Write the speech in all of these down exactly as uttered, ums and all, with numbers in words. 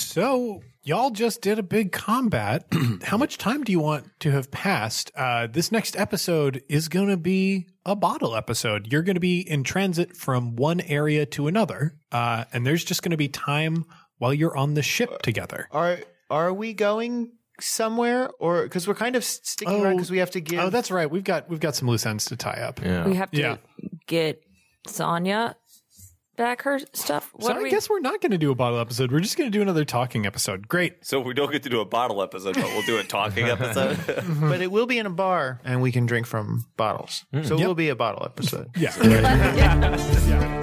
So y'all just did a big combat. How much time do you want to have passed? Uh, this next episode is going to be a bottle episode. You're going to be in transit from one area to another, uh, and there's just going to be time while you're on the ship together. Are are we going somewhere, or because we're kind of sticking Oh, around because we have to give? Oh, that's right. We've got we've got some loose ends to tie up. Yeah. We have to Yeah. get Sonya back her stuff. What So are I we? guess we're not going to do a bottle episode. We're just going to do another talking episode. Great. So we don't get to do a bottle episode, but we'll do a talking episode. But it will be in a bar, and we can drink from bottles. So it will be a bottle episode. Yeah. yeah.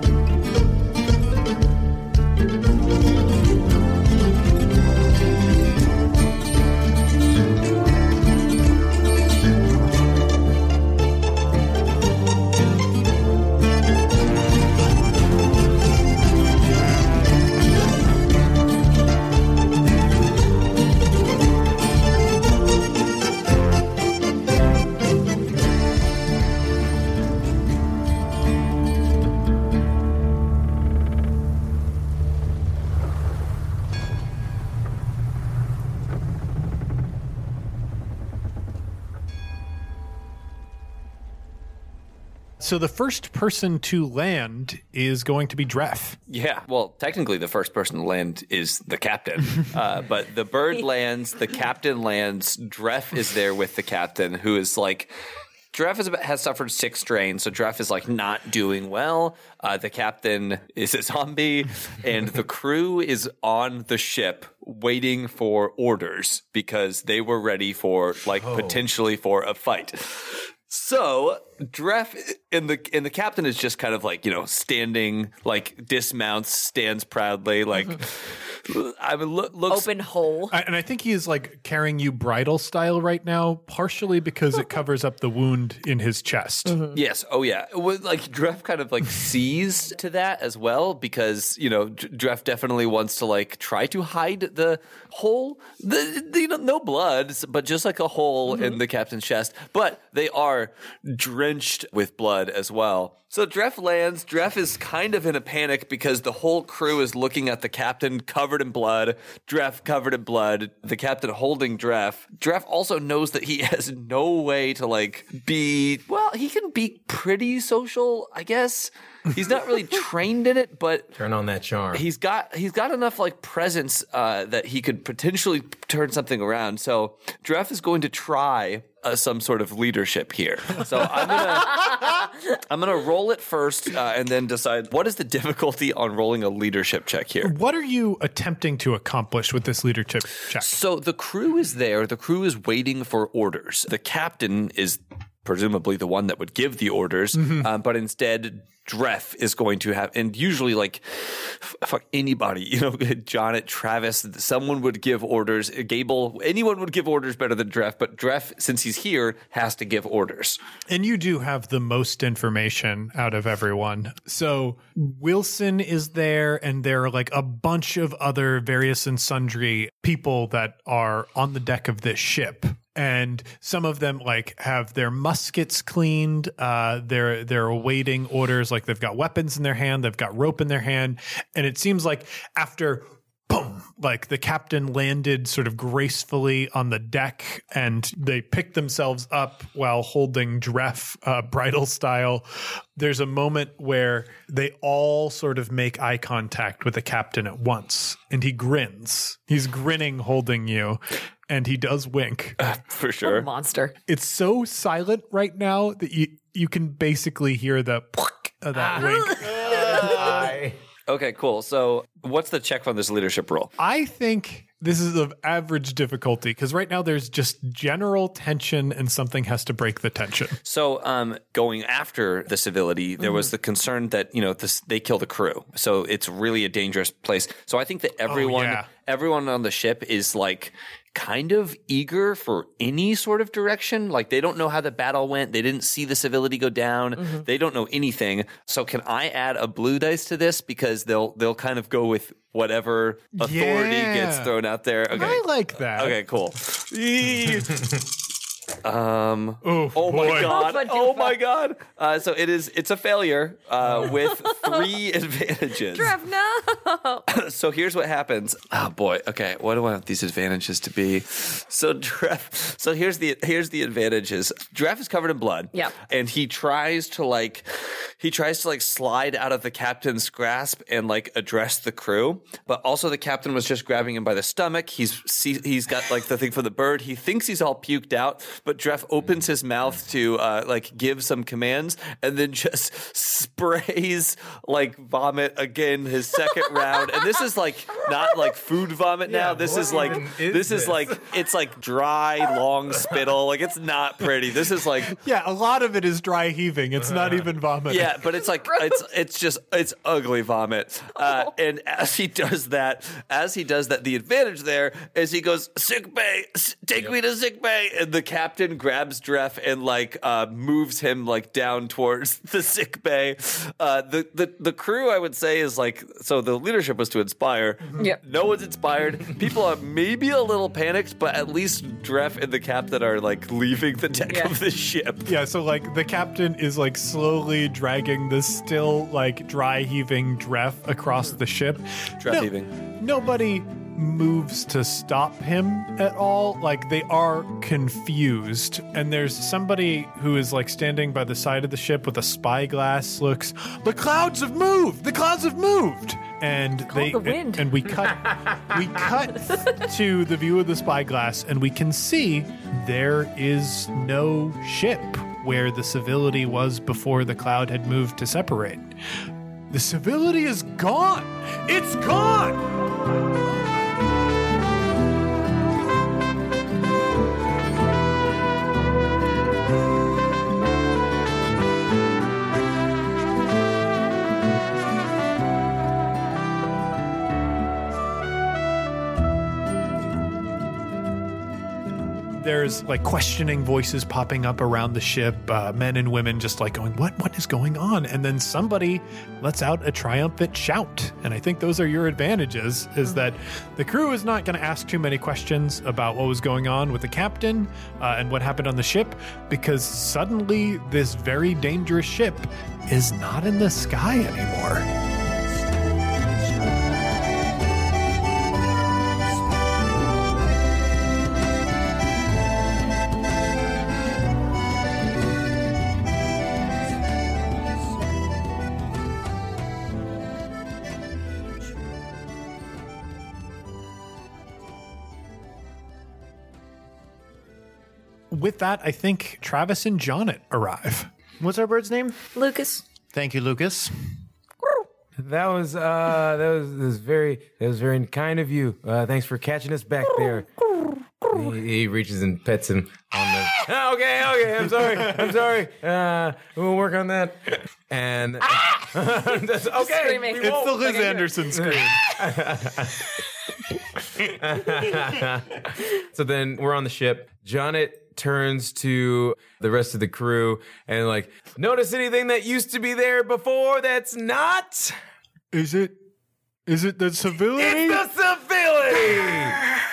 So the first person to land is going to be Dref. Yeah, well, technically the first person to land is the captain. Uh, but the bird lands, the captain lands, Dref is there with the captain, who is like... Dref is, has suffered six strains, so Dref is like not doing well. Uh, the captain is a zombie, and the crew is on the ship waiting for orders because they were ready for like oh. potentially for a fight. So Dref and the and the captain is just kind of like, you know, standing, like dismounts, stands proudly, like I mean, look, looks Open hole. I, and I think he is like carrying you bridal style right now, partially because it covers up the wound in his chest. Mm-hmm. Yes. Oh, yeah. It was like Dref kind of like sees to that as well, because, you know, Dref definitely wants to like try to hide the hole. The, the, you know, no blood, but just like a hole mm-hmm. in the captain's chest. But they are drenched with blood as well. So Dref lands. Dref is kind of in a panic because the whole crew is looking at the captain covered in blood. Dref covered in blood. The captain holding Dref. Dref also knows that he has no way to like be, well, he can be pretty social, I guess. He's not really trained in it, but turn on that charm. He's got he's got enough like presence uh, that he could potentially turn something around. So Dref is going to try uh, some sort of leadership here. So I'm gonna I'm gonna roll it first uh, and then decide what is the difficulty on rolling a leadership check here. What are you attempting to accomplish with this leadership check? So the crew is there. The crew is waiting for orders. The captain is presumably the one that would give the orders, mm-hmm. um, but instead Dref is going to have, and usually like f- fuck anybody, you know, Jonnet, Travis, someone would give orders. Gable, anyone would give orders better than Dref, but Dref, since he's here, has to give orders. And you do have the most information out of everyone. So Wilson is there, and there are like a bunch of other various and sundry people that are on the deck of this ship. And some of them like have their muskets cleaned. Uh, they're they're awaiting orders. Like they've got weapons in their hand. They've got rope in their hand. And it seems like after boom, like the captain landed sort of gracefully on the deck, and they picked themselves up while holding Dref uh, bridal style. There's a moment where they all sort of make eye contact with the captain at once, and he grins. He's grinning, holding you. And he does wink. Uh, for sure. What a monster. It's so silent right now that you you can basically hear the of that Ah. wink. Okay, cool. So what's the check from this leadership roll? I think this is of average difficulty because right now there's just general tension and something has to break the tension. So um, going after the civility, there mm-hmm. was the concern that, you know, this, they kill the crew. So it's really a dangerous place. So I think that everyone, oh, yeah. everyone on the ship is like kind of eager for any sort of direction. Like they don't know how the battle went. They didn't see the civility go down. Mm-hmm. They don't know anything. So can I add a blue dice to this? Because they'll they'll kind of go with whatever authority yeah. gets thrown out there. Okay. I like that. Okay, cool. Um. Oh, Oh my boy. god! Oh, Oh my god! Uh, so it is. It's a failure uh, with three advantages. Trev, no. So here's what happens. Oh boy. Okay. What do I want these advantages to be? So Dref. So here's the here's the advantages. Dref is covered in blood. Yep. And he tries to like he tries to like slide out of the captain's grasp and like address the crew, but also the captain was just grabbing him by the stomach. He's see, he's got like the thing for the bird. He thinks he's all puked out, but Dref opens his mouth to uh, like give some commands and then just sprays like vomit again his second round. And this is like not like food vomit now. Yeah, this what is like even is this is this? like it's like dry long spittle. Like it's not pretty. This is like Yeah, a lot of it is dry heaving. It's not even vomit. yeah, but it's like it's it's just it's ugly vomit. Uh, and as he does that, as he does that, the advantage there is he goes sick bay, s- take yep. me to sick bay, and the captain grabs Dref and like uh, moves him like down towards the sick bay. Uh, the the the crew, I would say, is like so. The leadership was to inspire. Yep. No one's inspired. People are maybe a little panicked, but at least Dref and the captain are like leaving the deck Yeah. of the ship. Yeah, so like the captain is like slowly dragging the still like dry heaving Dref across the ship. Dref No- heaving. Nobody moves to stop him at all. Like they are confused. And there's somebody who is like standing by the side of the ship with a spyglass looks, the clouds have moved! The clouds have moved! And they the wind. And, and we cut we cut to the view of the spyglass and we can see there is no ship where the civility was before the cloud had moved to separate. The civility is gone. It's gone. There's like questioning voices popping up around the ship, uh, men and women just like going, what, what is going on? And then somebody lets out a triumphant shout. And I think those are your advantages, is that the crew is not going to ask too many questions about what was going on with the captain uh, and what happened on the ship, because suddenly this very dangerous ship is not in the sky anymore. With that, I think Travis and Jonnet arrive. What's our bird's name? Lucas. Thank you, Lucas. That was uh, that was, that was very that was very kind of you. Uh, thanks for catching us back there. He, he reaches and pets him on the. Oh, okay, okay. I'm sorry. I'm sorry. Uh, we'll work on that. And that's, okay, Screaming. we It's won't. the Liz Okay, Anderson scream. So then we're on the ship. Jonnet turns to the rest of the crew and like, notice anything that used to be there before that's not? Is it? Is it the civility? It's the civility!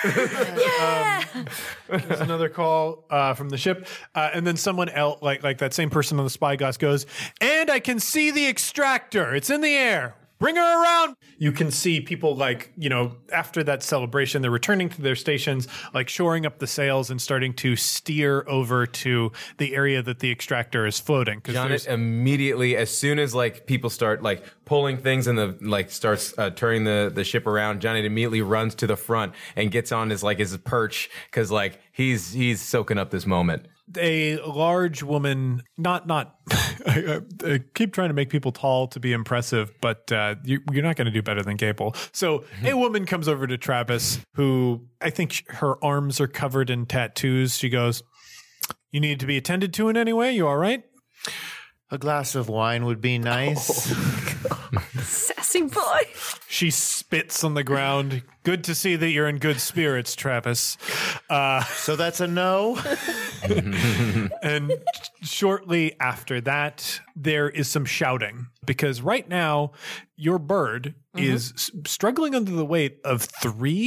There's another call uh, from the ship, uh, and then someone else, like like that same person on the spyglass, goes, "And I can see the extractor. It's in the air. Bring her around." You can see people like, you know, after that celebration, they're returning to their stations, like shoring up the sails and starting to steer over to the area that the extractor is floating. 'Cause Jonnet there's- immediately, as soon as like people start like pulling things and the like starts uh, turning the, the ship around, Jonnet immediately runs to the front and gets on his like his perch because like he's he's soaking up this moment. a large woman, not not. I, I, I keep trying to make people tall to be impressive, but uh, you, you're not going to do better than Gable. So a woman comes over to Travis, who I think her arms are covered in tattoos. She goes, "You need to be attended to in any way? You all right?" A glass of wine would be nice. Sassy boy. She spits on the ground. "Good to see that you're in good spirits, Travis." Uh, So that's a no. and shortly after that, there is some shouting because right now your bird is s- struggling under the weight of three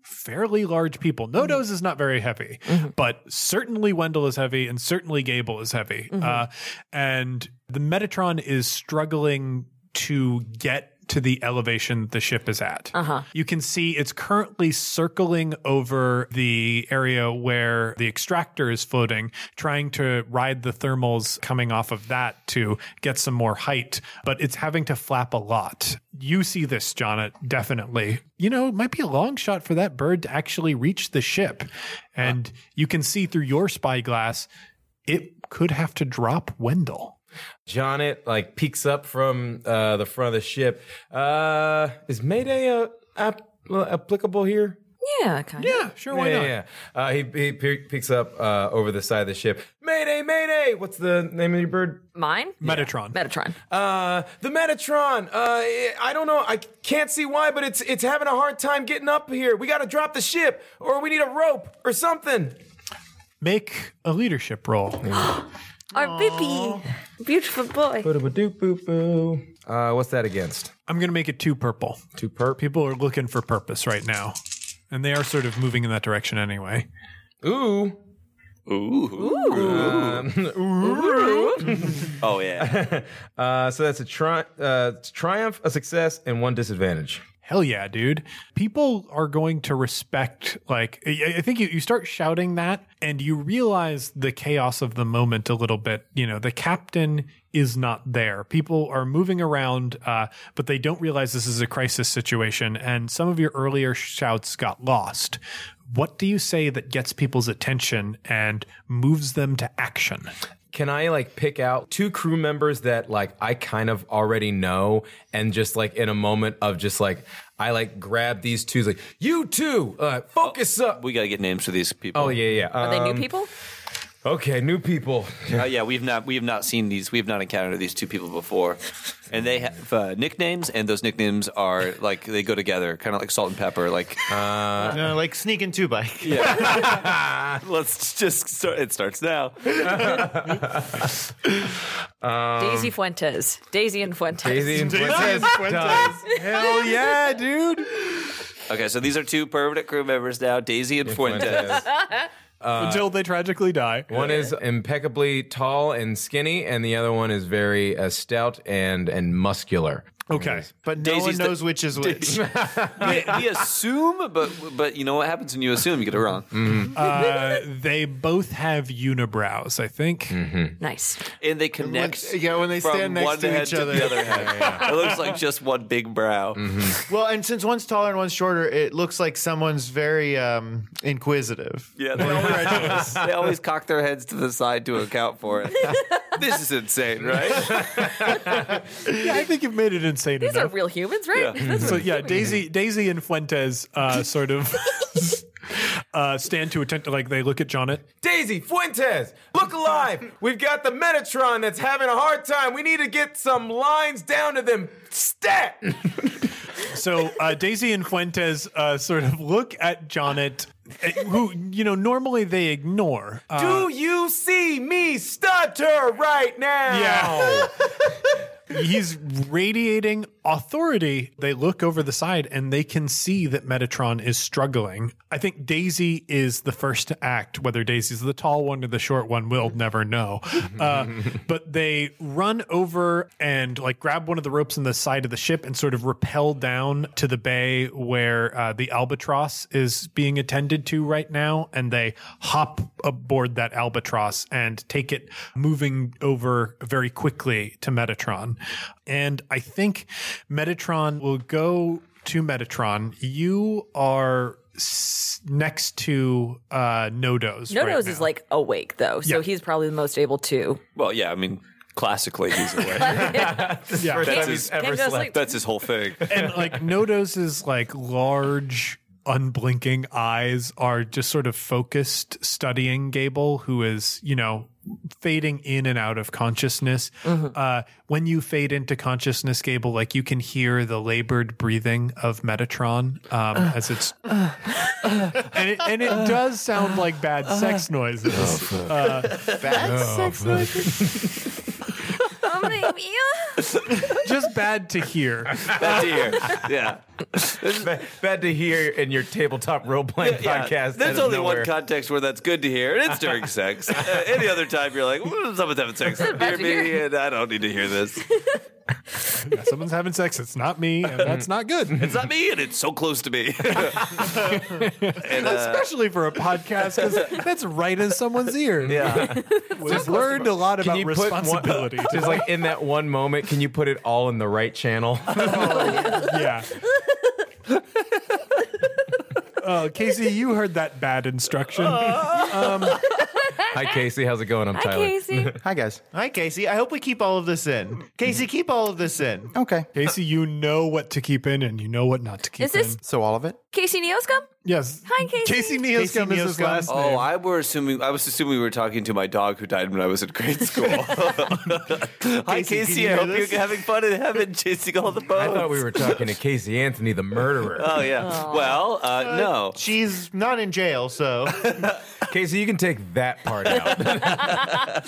fairly large people. Nodos is not very heavy, mm-hmm. but certainly Wendell is heavy and certainly Gable is heavy. Mm-hmm. Uh, and the Metatron is struggling to get to the elevation the ship is at. Uh-huh. You can see it's currently circling over the area where the extractor is floating, trying to ride the thermals coming off of that to get some more height, but it's having to flap a lot. You see this, Jonnet, definitely. You know, it might be a long shot for that bird to actually reach the ship. And uh. you can see through your spyglass, it could have to drop Wendell. Jonnet like peeks up from uh, the front of the ship. Uh, is Mayday uh, ap- applicable here? Yeah, kind of. Yeah, sure. Why yeah, not? Yeah, yeah. Uh, he, he pe- peeks up uh, over the side of the ship. Mayday, Mayday! What's the name of your bird? Mine? Metatron. Yeah. Metatron. Uh, the Metatron. Uh, I don't know. I can't see why, but it's it's having a hard time getting up here. We got to drop the ship, or we need a rope or something. Make a leadership roll. Our Bippy. Beautiful boy. Uh, what's that against? I'm going to make it two purple. Two perp. People are looking for purpose right now. And they are sort of moving in that direction anyway. Ooh. Ooh. Ooh. Um, ooh. Oh, yeah. uh, so that's a tri- uh, triumph, a success, and one disadvantage. Hell yeah, dude. People are going to respect, like, I think you, you start shouting that and you realize the chaos of the moment a little bit. You know, the captain is not there. People are moving around, uh, but they don't realize this is a crisis situation. And some of your earlier shouts got lost. What do you say that gets people's attention and moves them to action? Can I like pick out two crew members that like I kind of already know and just like in a moment of just like I like grab these two like you two uh, focus oh, up. We gotta get names for these people. Oh yeah yeah. Are um, they new people? Okay, new people. Uh, yeah, we've not we have not seen these. We have not encountered these two people before, and they have uh, nicknames, and those nicknames are like they go together, kind of like salt and pepper. Like, uh, no, like sneak and two bike. Yeah. Let's just start. It starts now. um, Daisy Fuentes, Daisy and Fuentes. Daisy and Fuentes. Daisy and Fuentes. Hell yeah, dude. Okay, so these are two permanent crew members now, Daisy and Fuentes. Fuentes. Uh, Until they tragically die. One is impeccably tall and skinny, and the other one is very uh, stout and and muscular. Okay, but no Daisy's one knows the, which is which. we, we assume, but but you know what happens when you assume? You get it wrong. Mm-hmm. Uh, they both have unibrows, I think. Mm-hmm. Nice. And they connect. When, yeah, when they stand next to each to other. The other head. Yeah, yeah. It looks like just one big brow. Mm-hmm. Well, and since one's taller and one's shorter, it looks like someone's very um, inquisitive. Yeah, they always, they always cock their heads to the side to account for it. This is insane, right? Yeah, I think you've made it insane These enough. are real humans, right? Yeah. So yeah, Daisy, Daisy and Fuentes uh, sort of uh, stand to attention. Like they look at Jonnet. Daisy Fuentes, look alive! We've got the Metatron that's having a hard time. We need to get some lines down to them. Stat. So uh, Daisy and Fuentes uh, sort of look at Jonnet, who you know normally they ignore. Uh, Do you see me stutter right now? Yeah. He's radiating authority. They look over the side and they can see that Metatron is struggling. I think Daisy is the first to act. Whether Daisy's the tall one or the short one, we'll never know. Uh, but they run over and like grab one of the ropes in the side of the ship and sort of rappel down to the bay where uh, the albatross is being attended to right now. And they hop aboard that albatross and take it moving over very quickly to Metatron. And I think Metatron will go to Metatron. You are s- next to uh, Nodos. Nodos right is now. like awake though, so Yeah. he's probably the most able to. Well, yeah, I mean, classically he's away. Yeah. First That's time his- he's ever Can't go to slept. sleep. That's his whole thing. And like Nodos' like large unblinking eyes are just sort of focused studying Gable, who is, you know, fading in and out of consciousness. Mm-hmm. Uh, when you fade into consciousness, Gable, like you can hear the labored breathing of Metatron um, uh, as it's, uh, uh, and it and it does sound like bad sex noises. Uh, Bad sex noises. How many Just bad to hear. Bad to hear. Yeah. bad, bad to hear in your tabletop role playing Yeah. podcast. There's out of only nowhere. one context where that's good to hear, and it's during sex. Uh, any other time, you're like, "Ooh, someone's having sex near bad to me, hear. and I don't need to hear this. Yeah, someone's having sex. It's not me, and that's not good. It's not me, and it's so close to me." and, uh, Especially for a podcast, because that's right in someone's ear. Yeah. We've learned a lot Can about you put one- responsibility. Just like in that one moment, can you put it all in the right channel? Yeah. Uh, Casey, you heard that bad instruction. Hi, Casey. How's it going? I'm Hi, Tyler. Casey. Hi, guys. Hi, Casey. I hope we keep all of this in. Casey, keep all of this in. Okay. Casey, you know what to keep in and you know what not to keep Is this in. So all of it? Casey Neoscum? Yes. Hi, Casey. Casey Neoscum is his Neoscum. last oh, name. I were assuming. I was assuming we were talking to my dog who died when I was in grade school. Hi, Casey, Casey. can you I hear hope this? you're having fun in heaven, chasing all the boats. I thought we were talking to Casey Anthony, the murderer. Oh yeah. Well, uh, no. She's not in jail, so. Casey, you can take that part out.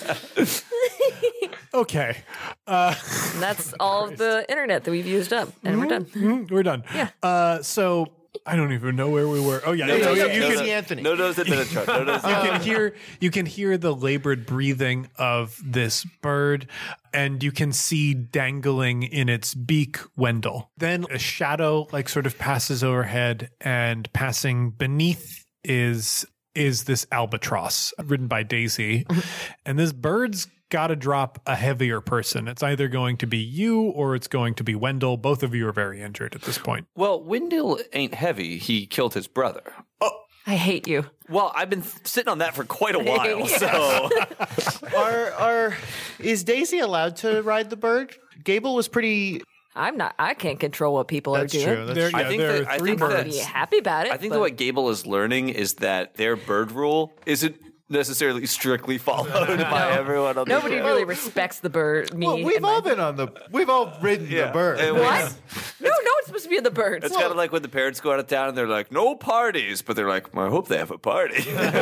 Okay. And that's all of the internet that we've used up, and we're done. Mhm, we're done. Yeah. Uh, so I don't even know where we were. Oh, yeah. No, you, no, you- no, you no, can, no. Casey Anthony. No nose in Minotron. No nose. you can hear you can hear the labored breathing of this bird, and you can see dangling in its beak Wendell. Then a shadow like sort of passes overhead, and passing beneath is is this albatross ridden by Daisy. And this bird's got to drop a heavier person. It's either going to be you or it's going to be Wendell. Both of you are very injured at this point. Well, Wendell ain't heavy. He killed his brother. I hate you. Well, I've been sitting on that for quite a while. Yeah. So Are, are, is Daisy allowed to ride the bird? Gable was pretty. I'm not. I can't control what people That's are doing. true. That's There, true. yeah, I think there that- are I three think that- I'd birds. be happy about it. I think but that what Gable is learning is that their bird rule isn't necessarily strictly followed by everyone on nobody the show. really respects the bird. Me. Well, we've and all my- been on the. We've all ridden Yeah. the bird. And What? No, no, it's supposed to be in the birds. It's kind of like when the parents go out of town and they're like, no parties. But they're like, well, I hope they have a party.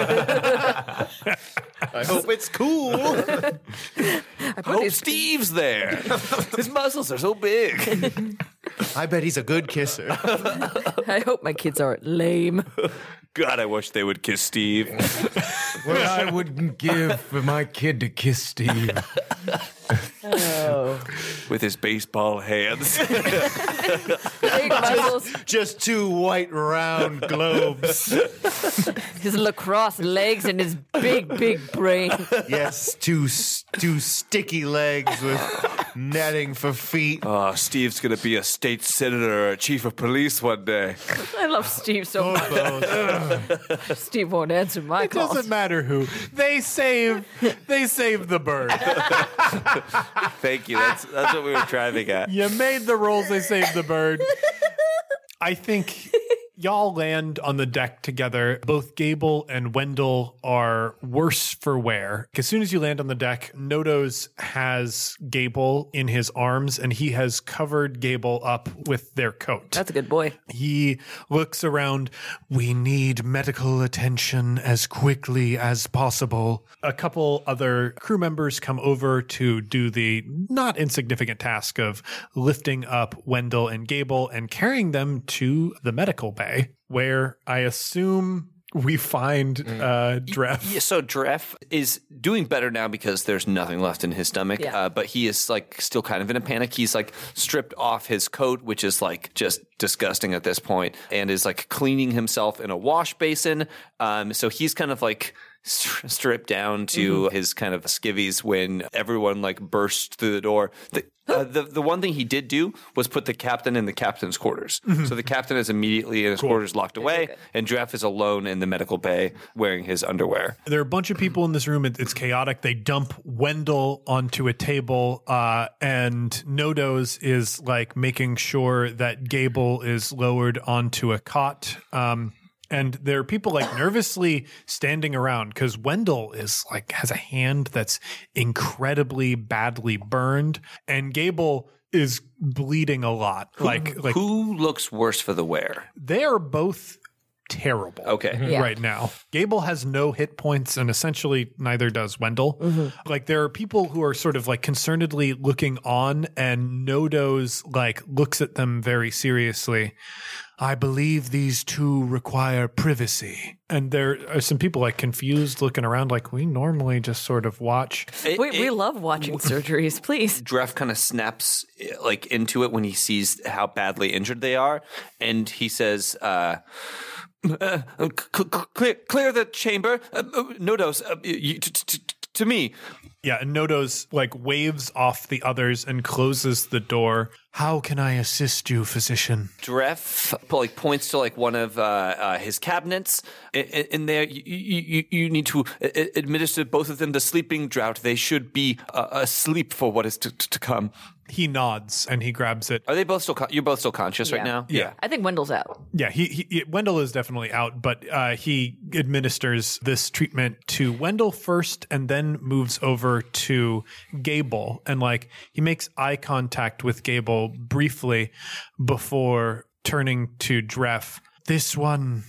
I hope it's cool. I I put hope these- Steve's there. His muscles are so big. I bet he's a good kisser. I hope my kids aren't lame. God, I wish they would kiss Steve. What I wouldn't give for my kid to kiss Steve. Oh, With his baseball hands. big muscles. Just two white round globes. His lacrosse legs and his big, big brain. Yes, two s- two sticky legs with netting for feet. Oh, Steve's going to be a state senator or a chief of police one day. I love Steve so much. Both. Steve won't answer my It calls. doesn't matter who. They save they save the bird. Thank you. That's that's what we were driving at. You made the rolls, they saved the bird. I think y'all land on the deck together. Both Gable and Wendell are worse for wear. As soon as you land on the deck, Nodos has Gable in his arms and he has covered Gable up with their coat. That's a good boy. He looks around. We need medical attention as quickly as possible. A couple other crew members come over to do the not insignificant task of lifting up Wendell and Gable and carrying them to the medical bay, where I assume we find uh, Dref. Yeah, so Dref is doing better now because there's nothing left in his stomach. Yeah. Uh, but he is like still kind of in a panic. He's like stripped off his coat, which is like just disgusting at this point, and is like cleaning himself in a wash basin. Um, so he's kind of like stri- stripped down to his kind of skivvies when everyone like burst through the door. The, uh, the the one thing he did do was put the captain in the captain's quarters. So the captain is immediately in his quarters locked away, and Dref is alone in the medical bay wearing his underwear. There are a bunch of people in this room. It, it's chaotic. They dump Wendell onto a table, uh, and Nodos is like making sure that Gable is lowered onto a cot. Um, and there are people like nervously standing around because Wendell is like has a hand that's incredibly badly burned, and Gable is bleeding a lot. Like, like Who looks worse for the wear? they are both terrible. Okay. Yeah. Right now, Gable has no hit points, and essentially neither does Wendell. Like there are people who are sort of like concernedly looking on, and Nodo's like looks at them very seriously. I believe these two require privacy. And there are some people like confused looking around like we normally just sort of watch. It- We, we it- love watching surgeries, please. Dreff kind of snaps like into it when he sees how badly injured they are, and he says, uh, uh, c- c- clear, clear the chamber. Uh, uh, Nodos, uh, you, t- t- t- to me. Yeah, and Nodo's like waves off the others and closes the door. How can I assist you, physician? Dreff like points to like one of uh, uh, his cabinets. In, in there, you, you, you need to uh, administer both of them the sleeping drought. They should be uh, asleep for what is to, to, to come. He nods and he grabs it. Are they both still? Con- you're both still conscious right Yeah. now. Yeah. I think Wendell's out. Yeah, he, he Wendell is definitely out, but uh, he administers this treatment to Wendell first, and then moves over to Gable, and like he makes eye contact with Gable briefly before turning to Dreff. This one,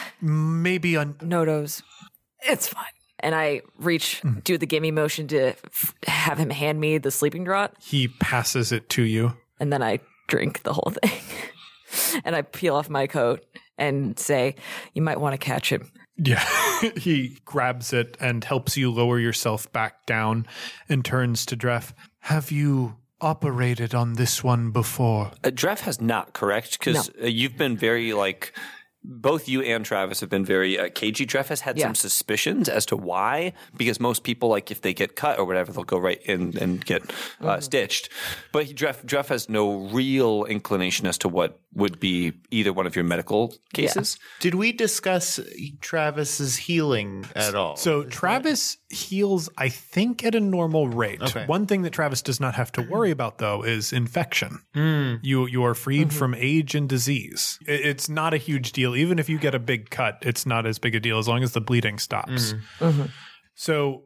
maybe un- Nodos. It's fine. And I reach, do the gimme motion to f- have him hand me the sleeping draught, he passes it to you. and then I drink the whole thing. And I peel off my coat and say, you might want to catch him. Yeah, he grabs it and helps you lower yourself back down, and turns to Dreff. Have you operated on this one before? Uh, Dreff has not, correct? Because uh, you've been very like. Both you and Travis have been very uh, cagey. Dreff has had Yeah. some suspicions as to why, because most people, like if they get cut or whatever, they'll go right in and get uh, Mm-hmm. stitched. But he, Dreff, Dreff has no real inclination as to what would be either one of your medical cases. Did we discuss Travis's healing at all? So Travis heals, I think, at a normal rate. Okay. One thing that Travis does not have to worry about, though, is infection. You you are freed from age and disease. It- It's not a huge deal. Even if you get a big cut, it's not as big a deal as long as the bleeding stops. So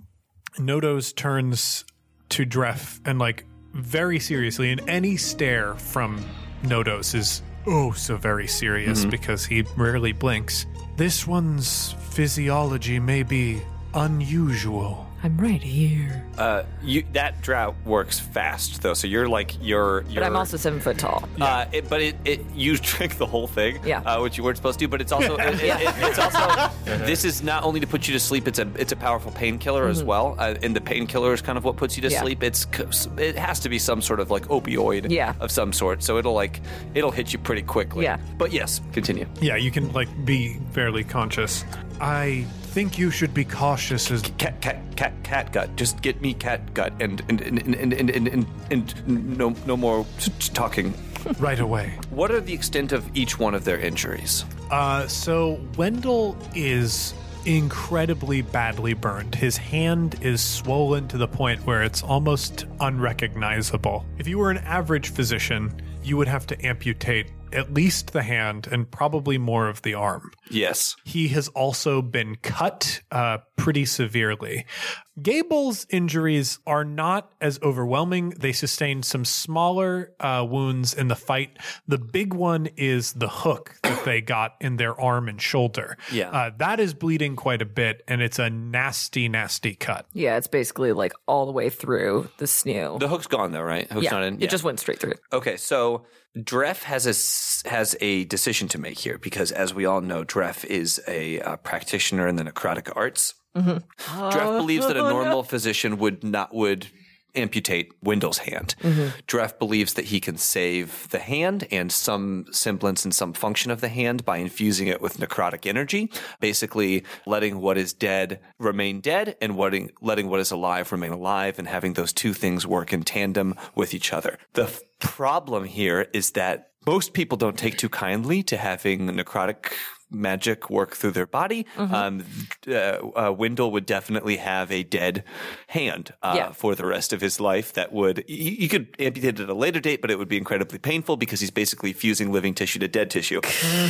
Nodos turns to Dreff and, like, very seriously, and any stare from Nodos is oh so very serious because he rarely blinks. This one's physiology may be unusual. I'm right here. Uh, you that drought works fast though, so you're like you're. you're But I'm also seven foot tall. Uh, it, but it, it you drink the whole thing, Yeah. uh, which you weren't supposed to. But it's also it, it, it, it's also this is not only to put you to sleep. It's a it's a powerful painkiller as well, uh, and the painkiller is kind of what puts you to Mm-hmm. Yeah. sleep. It's c- it has to be some sort of like opioid, Yeah. of some sort. So it'll like it'll hit you pretty quickly. Yeah. But yes, continue. Yeah, you can like be barely conscious. I think you should be cautious as Cat cat cat cat gut. Just get me cat gut, and and and and and and, and, and, and no no more t- t- talking. right away. What are the extent of each one of their injuries? Uh, so Wendell is incredibly badly burned. His hand is swollen to the point where it's almost unrecognizable. If you were an average physician, you would have to amputate at least the hand and probably more of the arm. Yes. He has also been cut uh, pretty severely. Gable's injuries are not as overwhelming. They sustained some smaller uh, wounds in the fight. The big one is the hook that they got in their arm and shoulder. Yeah. Uh, that is bleeding quite a bit, and it's a nasty, nasty cut. Yeah, it's basically like all the way through the snew. The hook's gone though, right? Hook's yeah, not in. it just went straight through. Okay, so Dreff has a s- has a decision to make here because, as we all know, Dreff is a uh, practitioner in the necrotic arts. Dreff believes that a normal physician would not would amputate Wendell's hand. Dreff believes that he can save the hand and some semblance and some function of the hand by infusing it with necrotic energy, basically letting what is dead remain dead and letting, letting what is alive remain alive, and having those two things work in tandem with each other. The f- problem here is that most people don't take too kindly to having necrotic magic work through their body. Um, uh, uh, Wendell would definitely have a dead hand uh, Yeah. for the rest of his life. That would you, you could amputate it at a later date, but it would be incredibly painful because he's basically fusing living tissue to dead tissue.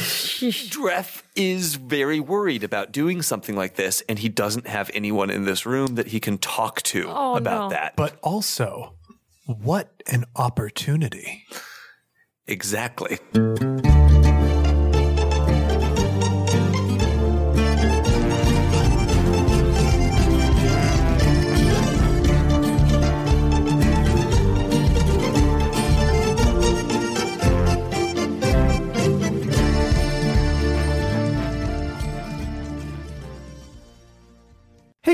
Dreff is very worried about doing something like this, and he doesn't have anyone in this room that he can talk to Oh, about no. that. But also, what an opportunity. Exactly.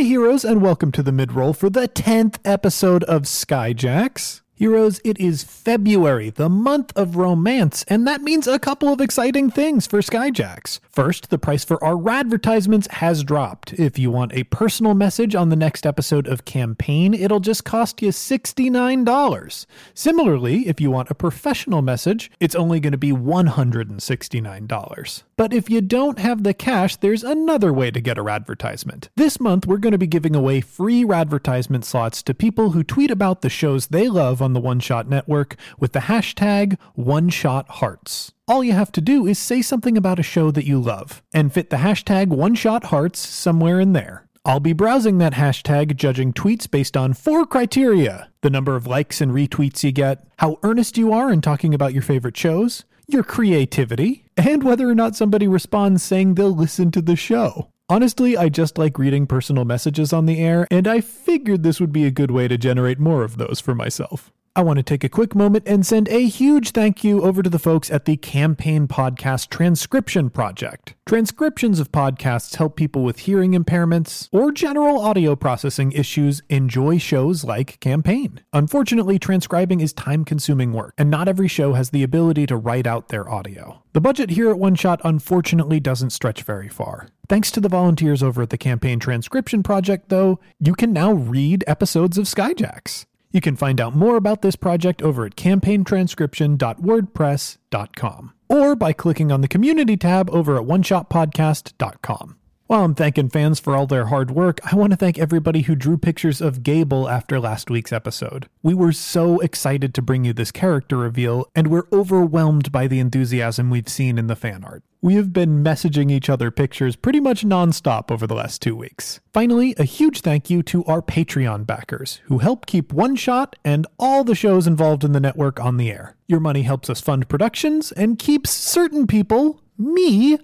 heroes, and welcome to the mid-roll for the tenth episode of Skyjacks. Heroes, it is February, the month of romance, and that means a couple of exciting things for Skyjacks. First, the price for our radvertisements has dropped. If you want a personal message on the next episode of Campaign, it'll just cost you sixty-nine dollars. Similarly, if you want a professional message, it's only going to be one hundred sixty-nine dollars. But if you don't have the cash, there's another way to get a radvertisement. This month, we're going to be giving away free radvertisement slots to people who tweet about the shows they love on the One Shot Network with the hashtag OneShotHearts. All you have to do is say something about a show that you love and fit the hashtag OneShotHearts somewhere in there. I'll be browsing that hashtag, judging tweets based on four criteria: the number of likes and retweets you get, how earnest you are in talking about your favorite shows, your creativity, and whether or not somebody responds saying they'll listen to the show. Honestly, I just like reading personal messages on the air, and I figured this would be a good way to generate more of those for myself. I want to take a quick moment and send a huge thank you over to the folks at the Campaign Podcast Transcription Project. Transcriptions of podcasts help people with hearing impairments or general audio processing issues enjoy shows like Campaign. Unfortunately, transcribing is time-consuming work, and not every show has the ability to write out their audio. The budget here at One Shot unfortunately doesn't stretch very far. Thanks to the volunteers over at the Campaign Transcription Project, though, you can now read episodes of Skyjacks. You can find out more about this project over at campaign transcription dot wordpress dot com or by clicking on the community tab over at one shot podcast dot com. While I'm thanking fans for all their hard work, I want to thank everybody who drew pictures of Gable after last week's episode. We were so excited to bring you this character reveal, and we're overwhelmed by the enthusiasm we've seen in the fan art. We have been messaging each other pictures pretty much nonstop over the last two weeks. Finally, a huge thank you to our Patreon backers, who help keep One Shot and all the shows involved in the network on the air. Your money helps us fund productions and keeps certain people, me,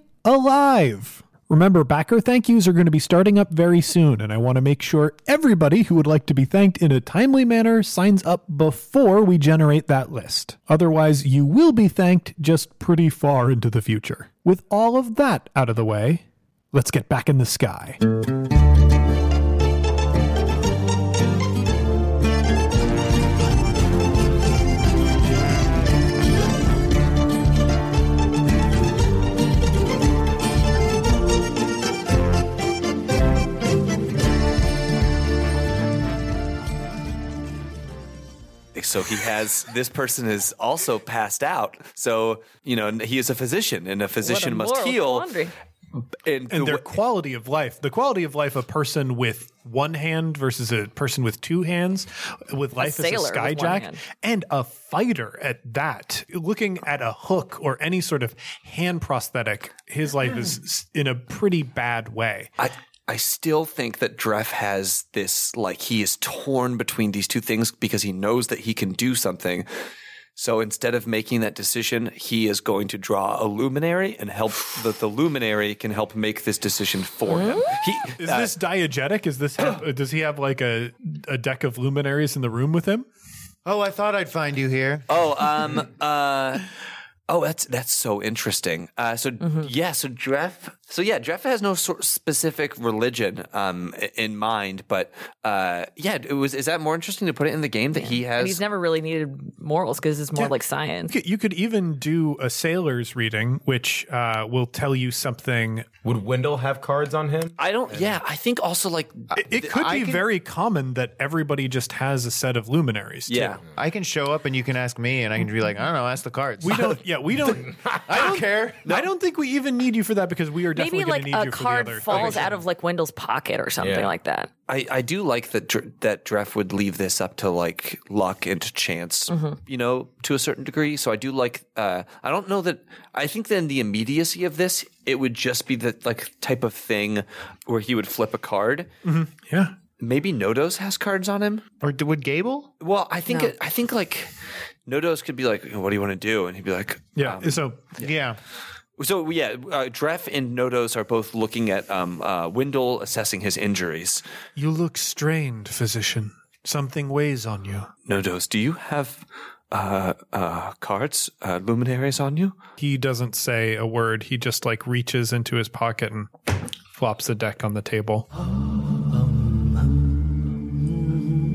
alive. Remember, backer thank yous are going to be starting up very soon, and I want to make sure everybody who would like to be thanked in a timely manner signs up before we generate that list. Otherwise, you will be thanked just pretty far into the future. With all of that out of the way, let's get back in the sky. So he has, this person is also passed out. So, you know, he is a physician, and a physician What a must moral heal. quandary. And, And the their wa- quality of life, the quality of life a person with one hand versus a person with two hands, with life as a sailor with one skyjack, hand. and a fighter at that. Looking at a hook or any sort of hand prosthetic, his life is in a pretty bad way. I, I still think that Dreff has this, like, he is torn between these two things because he knows that he can do something. So instead of making that decision, he is going to draw a luminary and help that the luminary can help make this decision for him. He, Is uh, this diegetic? Is this have, does he have like a a deck of luminaries in the room with him? Oh, I thought I'd find you here. oh, um, uh, oh, that's that's so interesting. Uh, so yeah, so Dreff, so yeah, Dreff has no sort of specific religion um i- in mind, but uh, yeah, it was. Is that more interesting to put it in the game that he has? And he's never really needed morals because it's more like science. You could, you could even do a sailor's reading, which uh, will tell you something. Would Wendell have cards on him? I don't. Yeah, I think also like It, it could I be can- very common that everybody just has a set of luminaries. Too. yeah. I can show up and you can ask me, and I can be like, I don't know, ask the cards. We don't. Yeah, we don't. I don't care. I don't think we even need you for that because we are definitely Maybe going like to need a you for the card other. falls okay. out of like Wendell's pocket or something Yeah. like that. I, I do like that Dr- that Dreff would leave this up to like luck and to chance, you know, to a certain degree. So I do like. Uh, I don't know that. I think that in the immediacy of this, it would just be the like type of thing where he would flip a card. Yeah. Maybe Nodos has cards on him. Or d- would Gable? Well, I think No. it, I think like Nodos could be like, "What do you want to do?" And he'd be like, Yeah. um, so Yeah. So yeah, uh, Dreff and Nodos are both looking at um, uh, Wendell assessing his injuries. you look strained, physician. Something weighs on you. Nodos, do you have uh, uh, cards, uh, luminaries on you? He doesn't say a word. He just like reaches into his pocket and flops the deck on the table.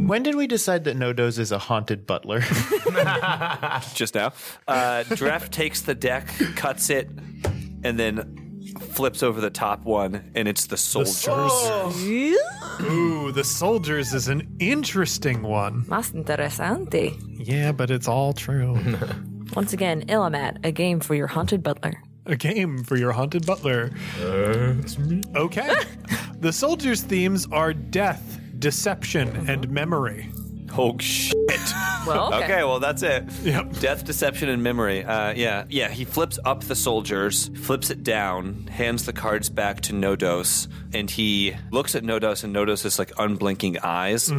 When did we decide that Nodos is a haunted butler? Just now. Uh, Dref takes the deck, cuts it, and then flips over the top one, and it's the soldiers. Ooh, the soldiers is an interesting one. Más interesante. Yeah, but it's all true. Once again, Ilamat, a game for your haunted butler. A game for your haunted butler. Okay. The soldiers' themes are death, deception, and memory. Oh, shit. Well, okay. Okay, well, that's it. Yep. Death, deception, and memory. Uh, yeah, yeah. He flips up the soldiers, flips it down, hands the cards back to Nodos, and he looks at Nodos, and Nodos is like unblinking eyes.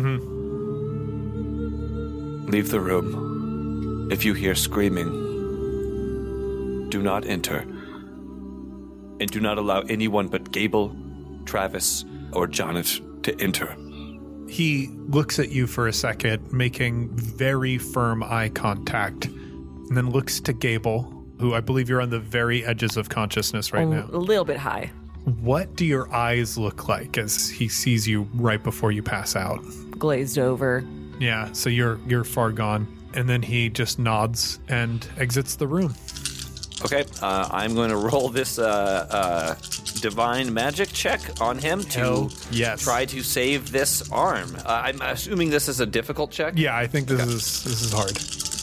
Mm-hmm. Leave the room. If you hear screaming, do not enter. And do not allow anyone but Gable, Travis, or Jonnet to enter. He looks at you for a second, making very firm eye contact, and then looks to Gable, who I believe you're on the very edges of consciousness right a, now. a little bit high. What do your eyes look like as he sees you right before you pass out? Glazed over. Yeah, so you're you're far gone. And then he just nods and exits the room. Okay, uh, I'm going to roll this uh, uh, divine magic check on him to Hell yes. try to save this arm. Uh, I'm assuming this is a difficult check. Yeah, I think this is this is hard.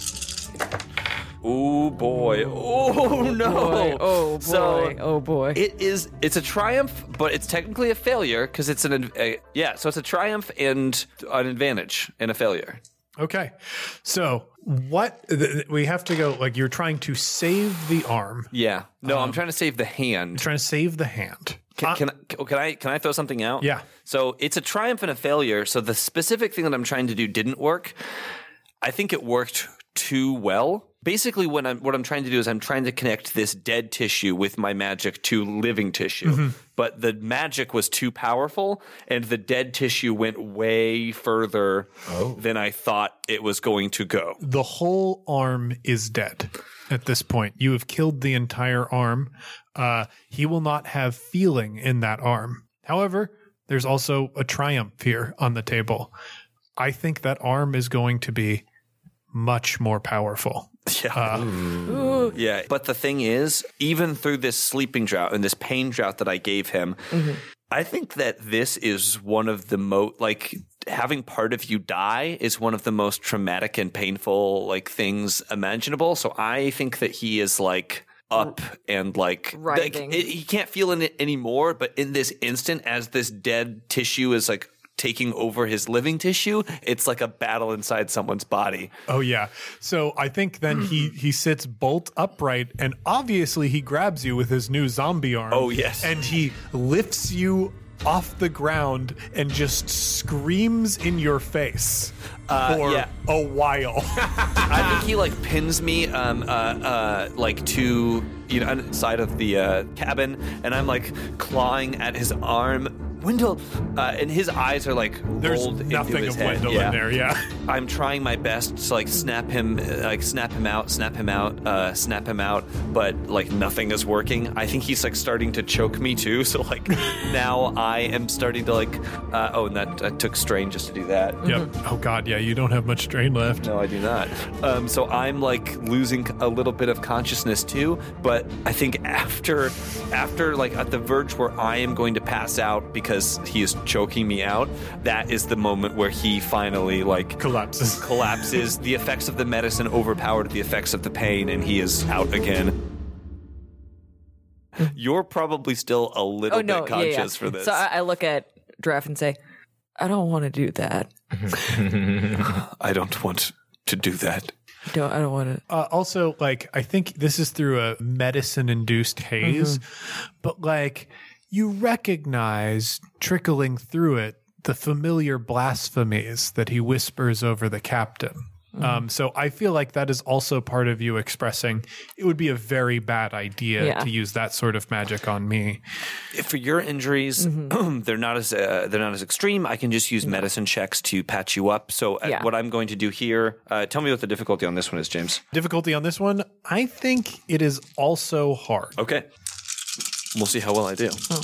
Oh boy! Oh no! Boy, oh boy! So oh boy! it is. It's a triumph, but it's technically a failure because it's an a, yeah. So it's a triumph and an advantage and a failure. Okay. So what th- th- we have to go, like, you're trying to save the arm. Yeah. No, Um, I'm trying to save the hand. Trying to save the hand. Can, Uh, can, I, can I can I throw something out? Yeah. So it's a triumph and a failure. So the specific thing that I'm trying to do didn't work. I think it worked too well. Basically, what I'm what I'm trying to do is I'm trying to connect this dead tissue with my magic to living tissue. Mm-hmm. But the magic was too powerful, and the dead tissue went way further than I thought it was going to go. the whole arm is dead at this point. You have killed the entire arm. Uh, he will not have feeling in that arm. However, there's also a triumph here on the table. I think that arm is going to be much more powerful. Yeah. Yeah. But the thing is, even through this sleeping drought and this pain drought that I gave him, mm-hmm. I think that this is one of the most, like, having part of you die is one of the most traumatic and painful, like, things imaginable. So I think that he is, like, up and, like, like it, he can't feel it anymore. But in this instant, as this dead tissue is, like, taking over his living tissue, it's like a battle inside someone's body. Oh yeah. So I think then he he sits bolt upright, and obviously he grabs you with his new zombie arm. Oh yes. And he lifts you off the ground and just screams in your face uh, for yeah. a while. I think he like pins me um uh uh like to you know inside of the uh, cabin, and I'm like clawing at his arm. Wendell, uh, and his eyes are like There's rolled nothing into his of head. Wendell yeah. in there, yeah. I'm trying my best to like snap him, like snap him out, snap him out, uh, snap him out, but like nothing is working. I think he's like starting to choke me too. So like now I am starting to like, uh, oh, and that, that took strain just to do that. Yep. Oh god, yeah, you don't have much strain left. No, I do not. Um, so I'm like losing a little bit of consciousness too. But I think after, after like at the verge where I am going to pass out because he is choking me out, that is the moment where he finally like Collapses. collapses. The effects of the medicine overpowered the effects of the pain, and he is out again. You're probably still a little oh, no, bit conscious yeah, yeah. for this. So I, I look at Draft and say, I don't want to do that. I don't want to do that. Don't, I don't want to. Uh, also, like, I think this is through a medicine-induced haze, mm-hmm. but like, you recognize trickling through it the familiar blasphemies that he whispers over the captain. Mm-hmm. Um, so I feel like that is also part of you expressing it would be a very bad idea yeah. to use that sort of magic on me. For your injuries, mm-hmm. they're not as uh, they're not as extreme. I can just use medicine checks to patch you up. So uh, yeah. what I'm going to do here, uh, tell me what the difficulty on this one is, James. Difficulty on this one, I think it is also hard. Okay. We'll see how well I do. Oh.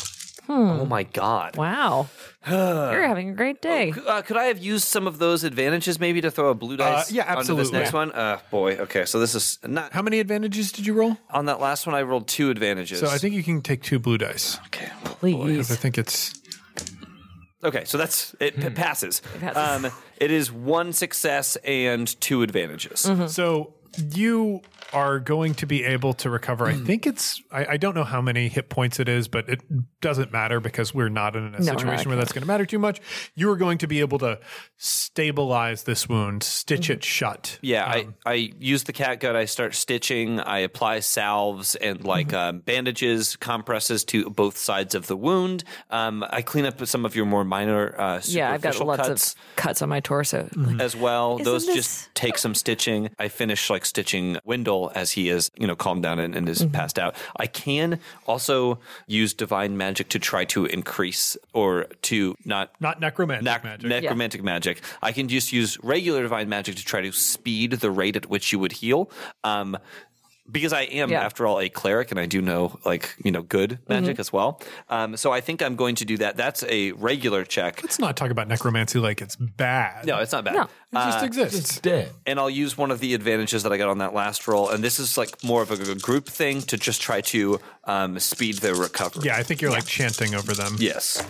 Oh my god! Wow. You're having a great day. Uh, could I have used some of those advantages maybe to throw a blue dice? Uh, yeah, Onto this absolutely. next one. Uh, boy. Okay, so this is not How many advantages did you roll? on that last one. I rolled two advantages. So I think you can take two blue dice. Okay. Please. I think it's Okay, so that's it. P- passes. passes. Um, it is one success and two advantages. so you are going to be able to recover. I think it's, I, I don't know how many hit points it is, but it doesn't matter because we're not in a not. situation where that's going to matter too much. You are going to be able to stabilize this wound, stitch it shut. Yeah, I, I use the catgut. I start stitching. I apply salves and like um, bandages, compresses to both sides of the wound. Um, I clean up some of your more minor uh, superficial Yeah, I've got lots cuts of cuts on my torso. as well. Isn't Those this- just take some stitching. I finish like stitching Wendell as he is, you know, calmed down and, and is passed out. I can also use divine magic to try to increase or to not Not necromantic Nec- magic. necromantic magic. I can just use regular divine magic to try to speed the rate at which you would heal. Um, because I am, Yeah. after all, a cleric and I do know, like, you know, good magic as well. Um, so I think I'm going to do that. That's a regular check. Let's not talk about necromancy like it's bad. No, it's not bad. No. It just exists. It's dead. And I'll use one of the advantages that I got on that last roll. And this is like more of a, a group thing to just try to um, speed their recovery. Yeah, I think you're like chanting over them. Yes.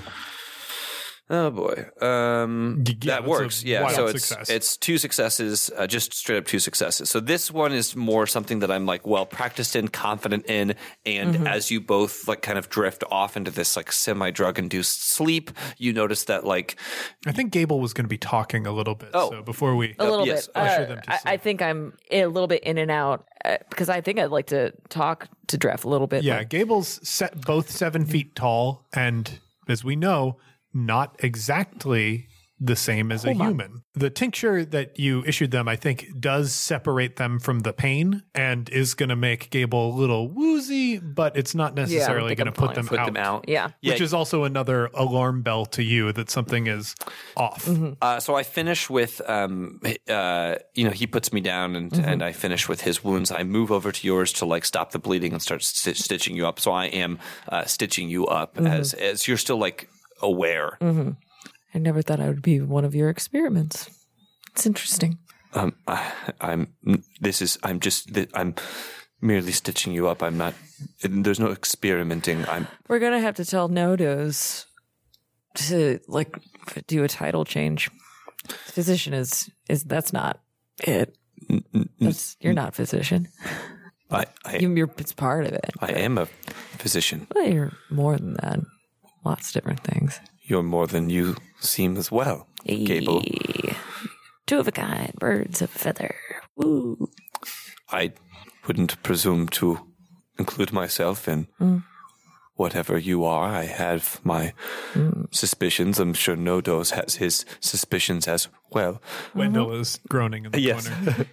Oh boy, um, Yeah, that that's a works. Yeah, wild so it's success. it's two successes, uh, just straight up two successes. So this one is more something that I'm like well practiced in, confident in, and Mm-hmm. as you both like kind of drift off into this like semi drug induced sleep, you notice that like I think Gable was going to be talking a little bit. Oh. So before we. A little yes, bit. usher Uh, them to I, sleep. I think I'm a little bit in and out uh, because I think I'd like to talk to Dref a little bit. Yeah, like- Gable's set both seven feet tall, and as we know, not exactly the same as a human. The tincture that you issued them, I think, does separate them from the pain and is going to make Gable a little woozy, but it's not necessarily think going to I'm put fine. them put out. them out. Yeah. Yeah. Which is also another alarm bell to you that something is off. Uh, so I finish with, um, uh, you know, he puts me down and, and I finish with his wounds. I move over to yours to like stop the bleeding and start sti- stitching you up. So I am uh, stitching you up as as you're still like aware. I never thought I would be one of your experiments. It's interesting. Um, I, I'm. This is. I'm just. I'm merely stitching you up. I'm not. There's no experimenting. I'm. We're gonna have to tell Nodos to like do a title change. Physician is is that's not it. That's, you're not physician. I. I, You, you're it's part of it. I am a physician. Well, you're more than that. Lots of different things. You're more than you seem as well, Gable. Hey. Two of a kind, birds of a feather. Woo. I wouldn't presume to include myself in whatever you are. I have my suspicions. I'm sure Nodos has his suspicions as well. Wendell is groaning in the Yes. corner.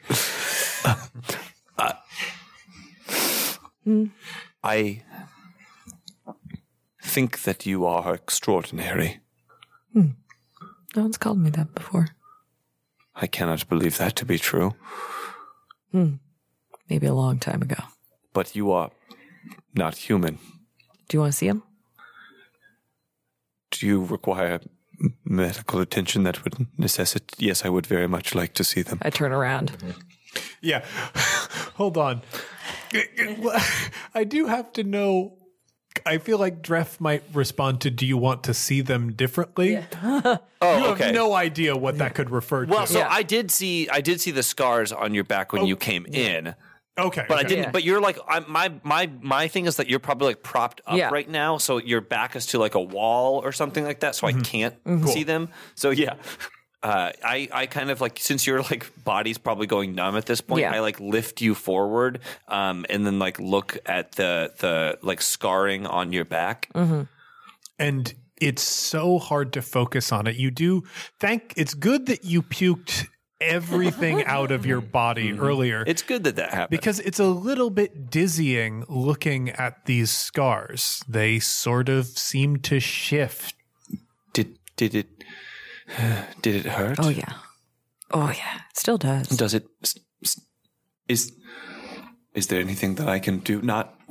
I think that you are extraordinary. No one's called me that before. I cannot believe that to be true. Maybe a long time ago. But you are not human. Do you want to see him? Do you require m- medical attention that would necessitate? Yes, I would very much like to see them. I turn around. Yeah. Hold on. I do have to know. I feel like Dref might respond to, do you want to see them differently? Oh, You have no idea what that could refer to. Well, so Yeah. I did see I did see the scars on your back when you came in, okay. but I okay. didn't. Yeah. But you're like I, my my my thing is that you're probably like propped up Yeah. right now, so your back is to like a wall or something like that, so I can't see them. So yeah. Uh, I, I kind of like, since your like body's probably going numb at this point, Yeah. I like lift you forward, um, and then like look at the, the like scarring on your back. And it's so hard to focus on it. You do thank, it's good that you puked everything out of your body earlier. It's good that that happened. Because it's a little bit dizzying looking at these scars. They sort of seem to shift. Did, did it, did it hurt? Oh, yeah. Oh, yeah. It still does. Does it, is, is there anything that I can do? Not what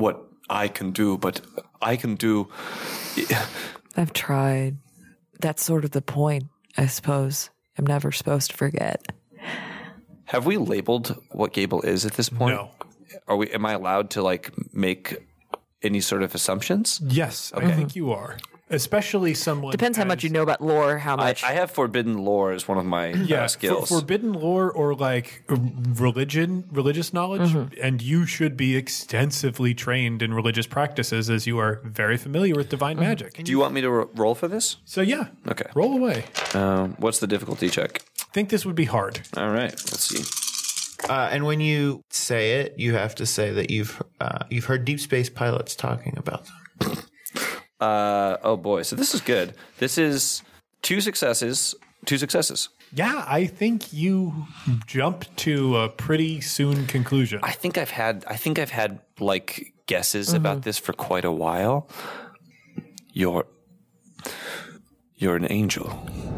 I can do, but I can do. I've tried. That's sort of the point, I suppose. I'm never supposed to forget. Have we labeled what Gable is at this point? No. Are we? Am I allowed to like make any sort of assumptions? Yes, I think you are. Especially someone. Depends how much as- you know about lore, how I, much. I have forbidden lore as one of my Yeah, uh, skills. For, forbidden lore or like religion, religious knowledge, and you should be extensively trained in religious practices as you are very familiar with divine magic. do you want me to ro- roll for this? So yeah, Okay. roll away. Um, what's the difficulty check? I think this would be hard. All right, let's see. Uh, and when you say it, you have to say that you've uh, you've heard deep space pilots talking about them. Uh, oh boy, so this is good. This is two successes. Two successes. Yeah, I think you jump to a pretty soon conclusion. I think I've had. I think I've had like guesses about this for quite a while. You're. You're an angel.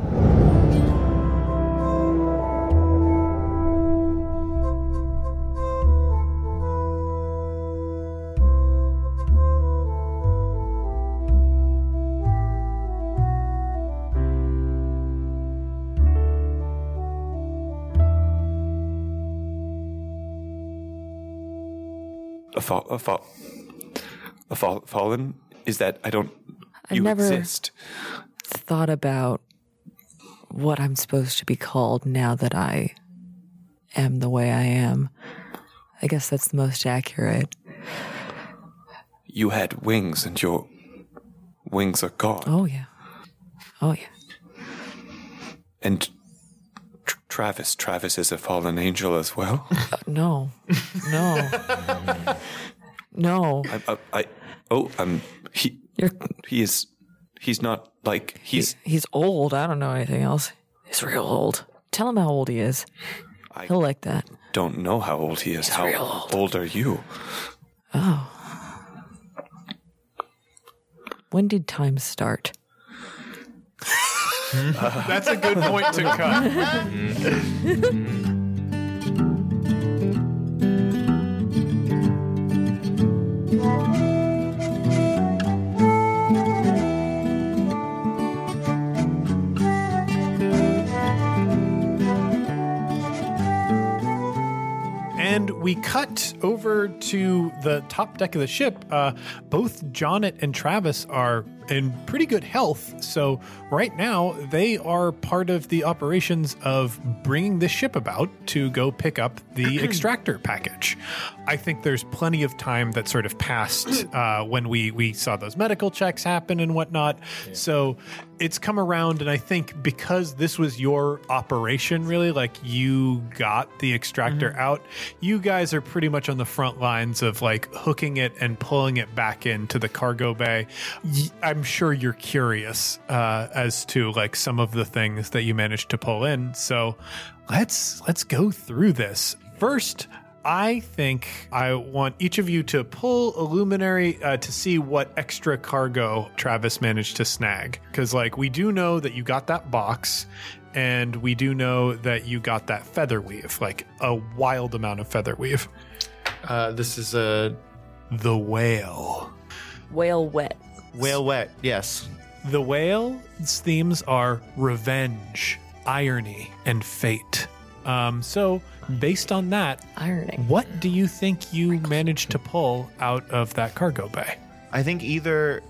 A fall, a fall, a fall, fallen. Is that I don't. I You never- exist. thought about what I'm supposed to be called now that I am the way I am. I guess that's the most accurate. You had wings, and your wings are gone. Oh, yeah. Oh, yeah. And Tr- Travis, Travis is a fallen angel as well. Uh, no. No. no. I, I, I oh, um, he, You're, he is, he's not like he's. he's old. I don't know anything else. He's real old. Tell him how old he is. I He'll like that. don't know how old he is. How real old. old are you? When did time start? That's a good point to cut. And we cut over to the top deck of the ship. Uh, both Jonnet and Travis are in pretty good health. So right now, they are part of the operations of bringing this ship about to go pick up the extractor package. I think there's plenty of time that sort of passed uh, when we, we saw those medical checks happen and whatnot. Yeah. So it's come around, and I think because this was your operation, really, like you got the extractor mm-hmm. out, you guys are pretty much on the front lines of like hooking it and pulling it back into the cargo bay. I'm sure you're curious uh, as to like some of the things that you managed to pull in. So let's let's go through this. First, I think I want each of you to pull a luminary uh, to see what extra cargo Travis managed to snag. Because, like, we do know that you got that box, and we do know that you got that feather weave, like a wild amount of feather weave. Uh, this is a The whale. Whale wet. whale wet. Yes. The whale's themes are revenge, irony, and fate. Um, so, based on that, Ironing. what do you think you managed to pull out of that cargo bay? I think either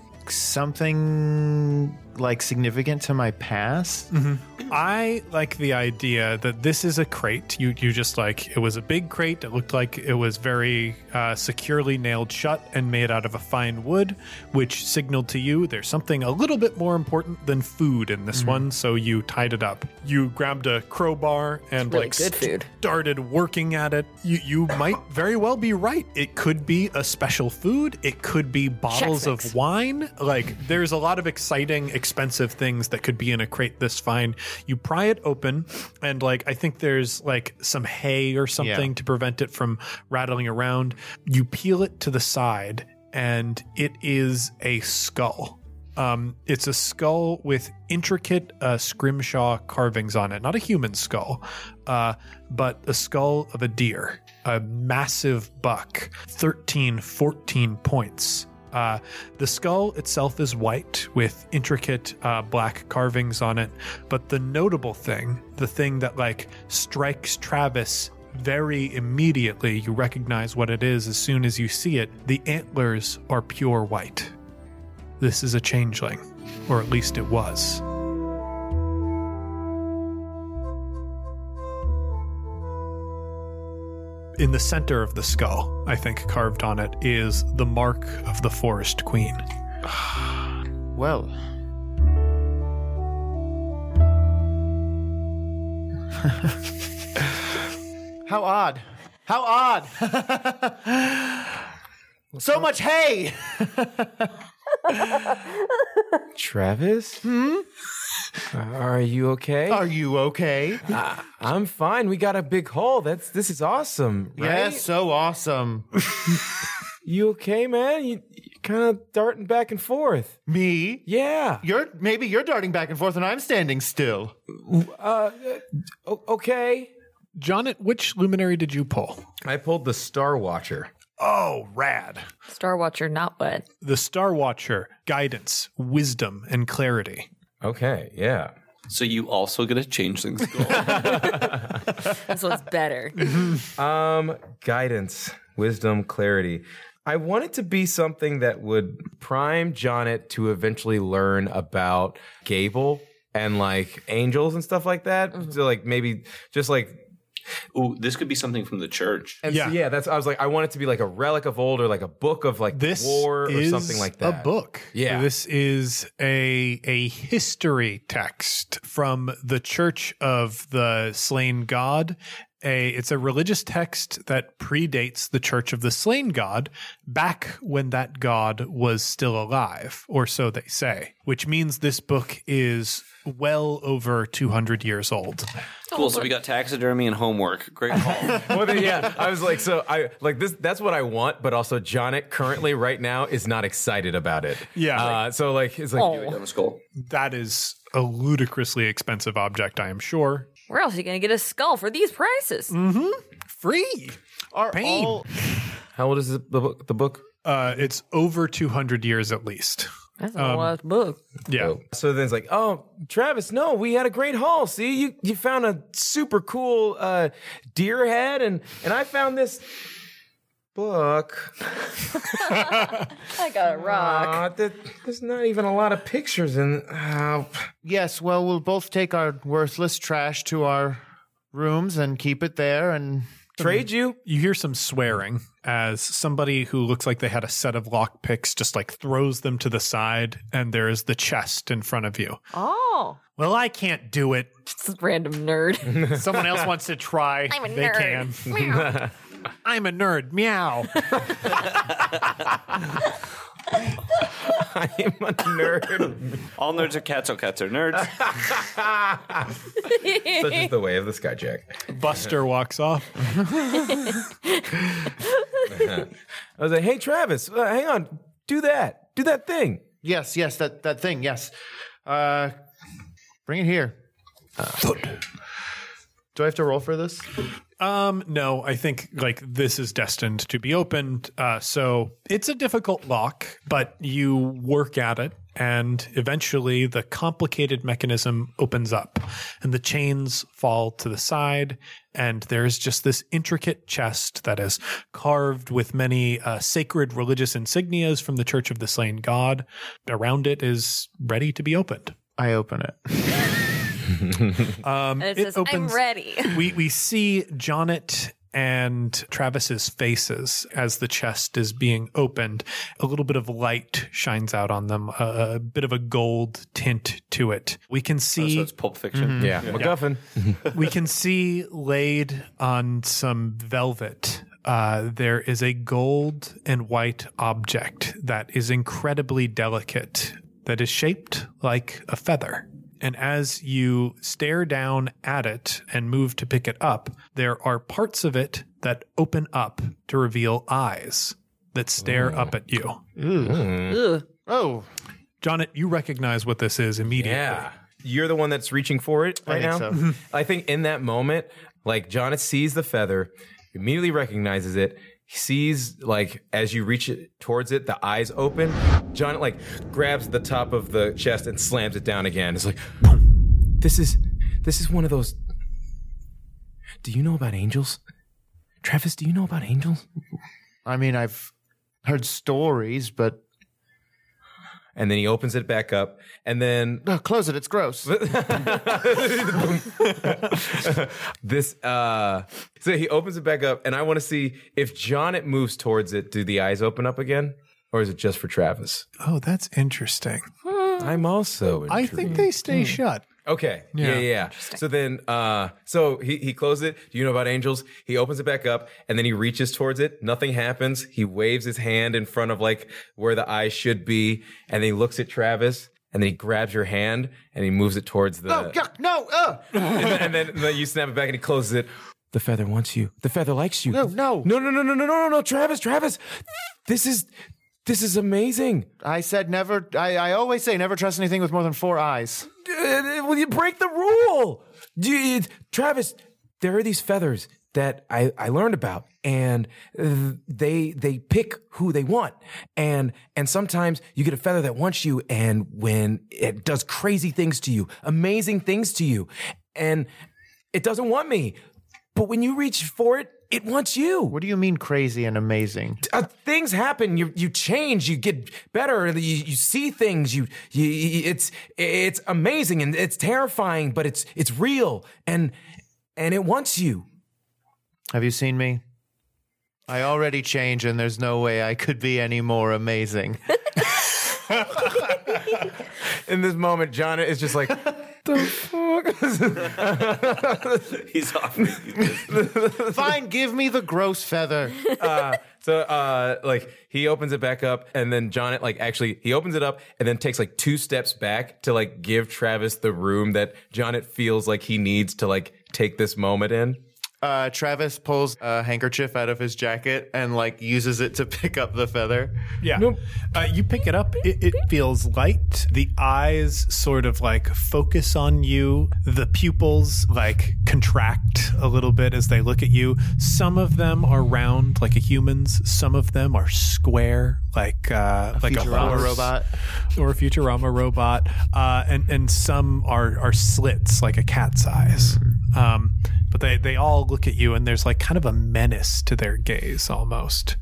something like significant to my past. Mm-hmm. I like the idea that this is a crate. You you just like, it was a big crate. It looked like it was very uh, securely nailed shut and made out of a fine wood, which signaled to you there's something a little bit more important than food in this mm-hmm. one. So you tied it up. You grabbed a crowbar and really like good food. started working at it. You you might very well be right. It could be a special food. It could be bottles Chex Mix. of wine. Like there's a lot of exciting, expensive things that could be in a crate this fine. You pry it open, and like I think there's like some hay or something Yeah. to prevent it from rattling around. You peel it to the side, and it is a skull. Um, it's a skull with intricate uh, scrimshaw carvings on it. Not a human skull, uh, but a skull of a deer, a massive buck, thirteen, fourteen points. Uh, the skull itself is white with intricate uh, black carvings on it, but the notable thing, the thing that like strikes Travis very immediately, you recognize what it is as soon as you see it, the antlers are pure white. This is a changeling, or at least it was. In the center of the skull, I think carved on it, is the mark of the Forest Queen. Well. How odd. How odd. So much hay. Travis? Hmm? Are you okay? Are you okay? I, I'm fine. We got a big hole. That's this is awesome. Right? Yeah, so awesome. You okay, man? You, you kind of darting back and forth. Me? Yeah. You're maybe you're darting back and forth and I'm standing still. Uh, o- okay. Jonnet, which luminary did you pull? I pulled the Star Watcher. Oh, rad. Star Watcher, not what? The Star Watcher, guidance, wisdom, and clarity. Okay, yeah. So you also get a changeling's goal. This one's better. Um, guidance, wisdom, clarity. I want it to be something that would prime Jonnet to eventually learn about Gable and like angels and stuff like that. Mm-hmm. So like maybe just like Ooh, this could be something from the church. And Yeah. so, yeah, that's I was like, I want it to be like a relic of old or like a book of like This war or is something like that. a book. Yeah. This is a a history text from the Church of the Slain God. A it's a religious text that predates the Church of the Slain God, back when that god was still alive, or so they say, which means this book is well over two hundred years old. Cool. So we got taxidermy and homework. Great call. Well, then, yeah, I was like, so I like this. That's what I want, but also Jonnet currently right now is not excited about it. Yeah. Uh, so like, it's like, Oh. Down the skull. That is a ludicrously expensive object, I am sure. Where else are you going to get a skull for these prices? Free. Are Pain. all how old is the book? The book. Uh, it's over two hundred years at least. That's a lot of book. Yeah. So then it's like, oh, Travis, no, we had a great haul. See, you you found a super cool uh, deer head, and and I found this book. I got a rock. Uh, that, there's not even a lot of pictures in. Uh, Yes, well, we'll both take our worthless trash to our rooms and keep it there and trade you. You hear some swearing as somebody who looks like they had a set of lock picks just like throws them to the side, and there's the chest in front of you. Oh, Well, I can't do it. just a random nerd. Someone else wants to try. I'm a they nerd. can. Meow. I'm a nerd. Meow. I am a nerd. All nerds are cats, all cats are nerds. Such is the way of the Skyjack. Buster walks off. I was like, hey, Travis, uh, hang on. Do that. Do that thing. yes, yes, that that thing, yes. Uh, bring it here. Do I have to roll for this? Um, no, I think like this is destined to be opened. Uh, so it's a difficult lock, but you work at it, and eventually the complicated mechanism opens up, and the chains fall to the side, and there's just this intricate chest that is carved with many uh, sacred religious insignias from the Church of the Slain God. Around it is ready to be opened. I open it. Um, And it, it says, opens- I'm ready. we we see Jonnet and Travis's faces as the chest is being opened. A little bit of light shines out on them, a, a bit of a gold tint to it. We can Oh, see so it's Pulp Fiction. Yeah, MacGuffin. we can see laid on some velvet. Uh, there is a gold and white object that is incredibly delicate, that is shaped like a feather. And as you stare down at it and move to pick it up, there are parts of it that open up to reveal eyes that stare up at you. Ugh. Oh, Jonnet, you recognize what this is immediately. Yeah. You're the one that's reaching for it right think now. so. I think in that moment, like Jonnet sees the feather, immediately recognizes it. He sees, like, as you reach it towards it, the eyes open. Jonnet, like, grabs the top of the chest and slams it down again. It's like, boom. This is, this is one of those. Do you know about angels? Travis, do you know about angels? I mean, I've heard stories, but... And then he opens it back up, and then... Oh, close it, it's gross. this, uh... So he opens it back up, and I want to see if Jonnet moves towards it, do the eyes open up again? Or is it just for Travis? Oh, that's interesting. I'm also I think they stay shut. Okay. Yeah, yeah. yeah. So then, uh, so he, he closes it. Do you know about angels? He opens it back up and then he reaches towards it. Nothing happens. He waves his hand in front of like where the eyes should be. And then he looks at Travis and then he grabs your hand and he moves it towards the. Oh, yuck, no, uh. and, then, and, then, and then you snap it back and he closes it. The feather wants you. The feather likes you. No, no. No, no, no, no, no, no, no, no. Travis, Travis. This is. This is amazing. I said never, I, I always say never trust anything with more than four eyes. Uh, will you break the rule? You, Travis, there are these feathers that I, I learned about, and uh, they they pick who they want. And and sometimes you get a feather that wants you, and when it does crazy things to you, amazing things to you, and it doesn't want me. But when you reach for it, it wants you. What do you mean crazy and amazing? Uh, things happen. You you change. You get better. You, you see things. You, you it's it's amazing and it's terrifying, but it's it's real and and it wants you. Have you seen me? I already change, and there's no way I could be any more amazing. In this moment, Jonnet is just like, the fuck? He's off. Fine, give me the gross feather. Uh, so, uh, like, he opens it back up, and then Jonnet, like, actually, he opens it up and then takes, like, two steps back to, like, give Travis the room that Jonnet feels like he needs to, like, take this moment in. Uh, Travis pulls a handkerchief out of his jacket and like uses it to pick up the feather. Yeah. Nope. Uh, you pick it up. It, it feels light. The eyes sort of like focus on you. The pupils like contract a little bit as they look at you. Some of them are round like a human's. Some of them are square like uh, a like Futurama a horse, robot or a Futurama robot. Uh, and and some are are slits like a cat's eyes. Um, but they they all look at you, and there's like kind of a menace to their gaze almost.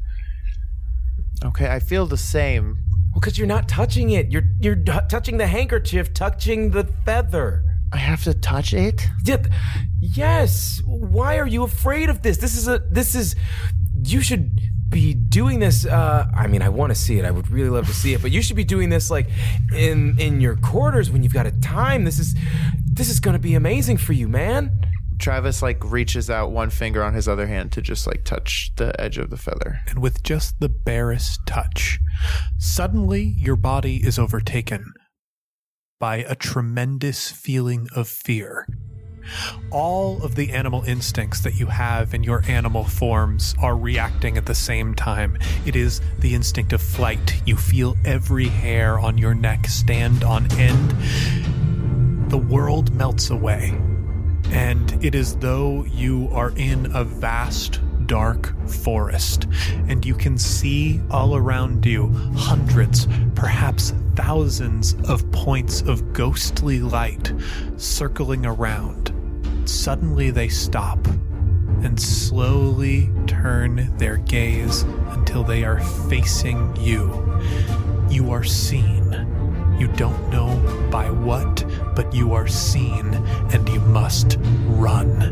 Okay, I feel the same. Well, because you're not touching it. You're you're t- touching the handkerchief, touching the feather. I have to touch it? Yeah, yes. Why are you afraid of this? This is a this is you should be doing this. Uh, I mean, I want to see it. I would really love to see it, but you should be doing this like in in your quarters when you've got a time. This is this is going to be amazing for you, man. Travis like reaches out one finger on his other hand to just like touch the edge of the feather. And with just the barest touch, suddenly your body is overtaken by a tremendous feeling of fear. All of the animal instincts that you have in your animal forms are reacting at the same time. It is the instinct of flight. You feel every hair on your neck stand on end. The world melts away. And it is though you are in a vast, dark forest, and you can see all around you hundreds, perhaps thousands of points of ghostly light circling around. Suddenly they stop and slowly turn their gaze until they are facing you. You are seen. You don't know by what, but you are seen, and you must run.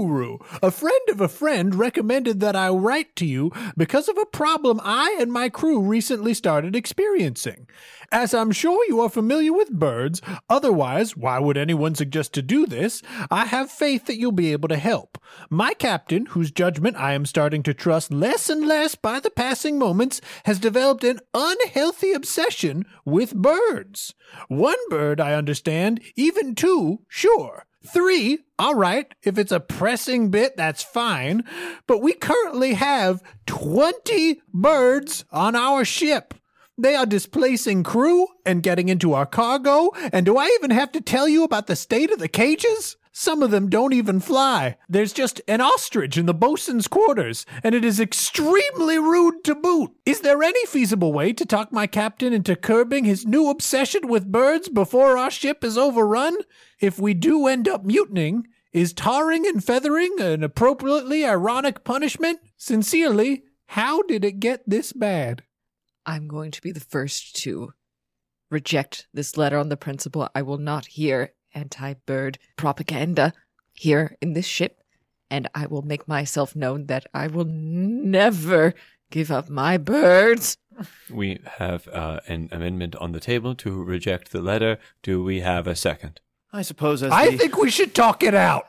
Uhuru. A friend of a friend recommended that I write to you because of a problem I and my crew recently started experiencing. As I'm sure you are familiar with birds, otherwise, why would anyone suggest to do this? I have faith that you'll be able to help. My captain, whose judgment I am starting to trust less and less by the passing moments, has developed an unhealthy obsession with birds. One bird, I understand, even two, sure. Three, all right, if it's a pressing bit, that's fine. But we currently have twenty birds on our ship. They are displacing crew and getting into our cargo, and do I even have to tell you about the state of the cages? Some of them don't even fly. There's just an ostrich in the bosun's quarters, and it is extremely rude to boot. Is there any feasible way to talk my captain into curbing his new obsession with birds before our ship is overrun? If we do end up mutinying, is tarring and feathering an appropriately ironic punishment? Sincerely, how did it get this bad? I'm going to be the first to reject this letter on the principle I will not hear anti-bird propaganda here in this ship, and I will make myself known that I will never give up my birds. We have uh, an amendment on the table to reject the letter. Do we have a second? I suppose as I the- think we should talk it out.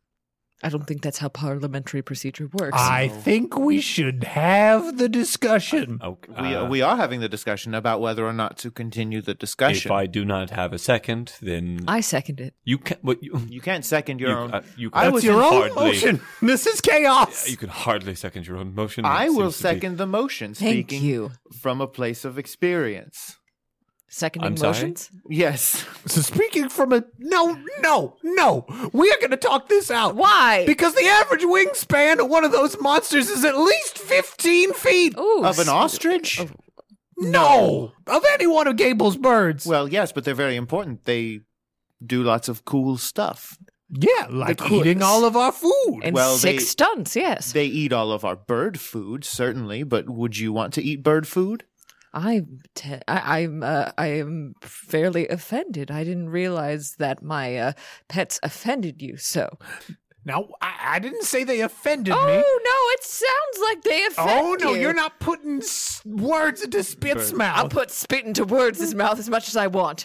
I don't think that's how parliamentary procedure works. I think we should have the discussion. Okay. we, uh, we are having the discussion about whether or not to continue the discussion. If I do not have a second, then I second it. you can. What you? You can't second your you, own. uh, you I can was It's your own hardly, motion. This is chaos. You can hardly second your own motion. I It will seems to be- second the motion, Thank speaking you. from a place of experience. Seconding I'm sorry? motions? Yes. So speaking from a no, no, no, we are going to talk this out. Why? Because the average wingspan of one of those monsters is at least fifteen feet. Ooh, Of an s- ostrich? No, of any one of Gable's birds. Well, yes, but they're very important. They do lots of cool stuff. yeah, like coolest. eating all of our food. And well, six they- stunts, yes. They eat all of our bird food, certainly, but would you want to eat bird food? I'm te- I, I'm uh, I am fairly offended. I didn't realize that my uh, pets offended you so. Now, I, I didn't say they offended Oh me. no, it sounds like they offend Oh no, you. you're not putting s- words into Spit's mouth. I'll put spit into words his mouth as much as I want.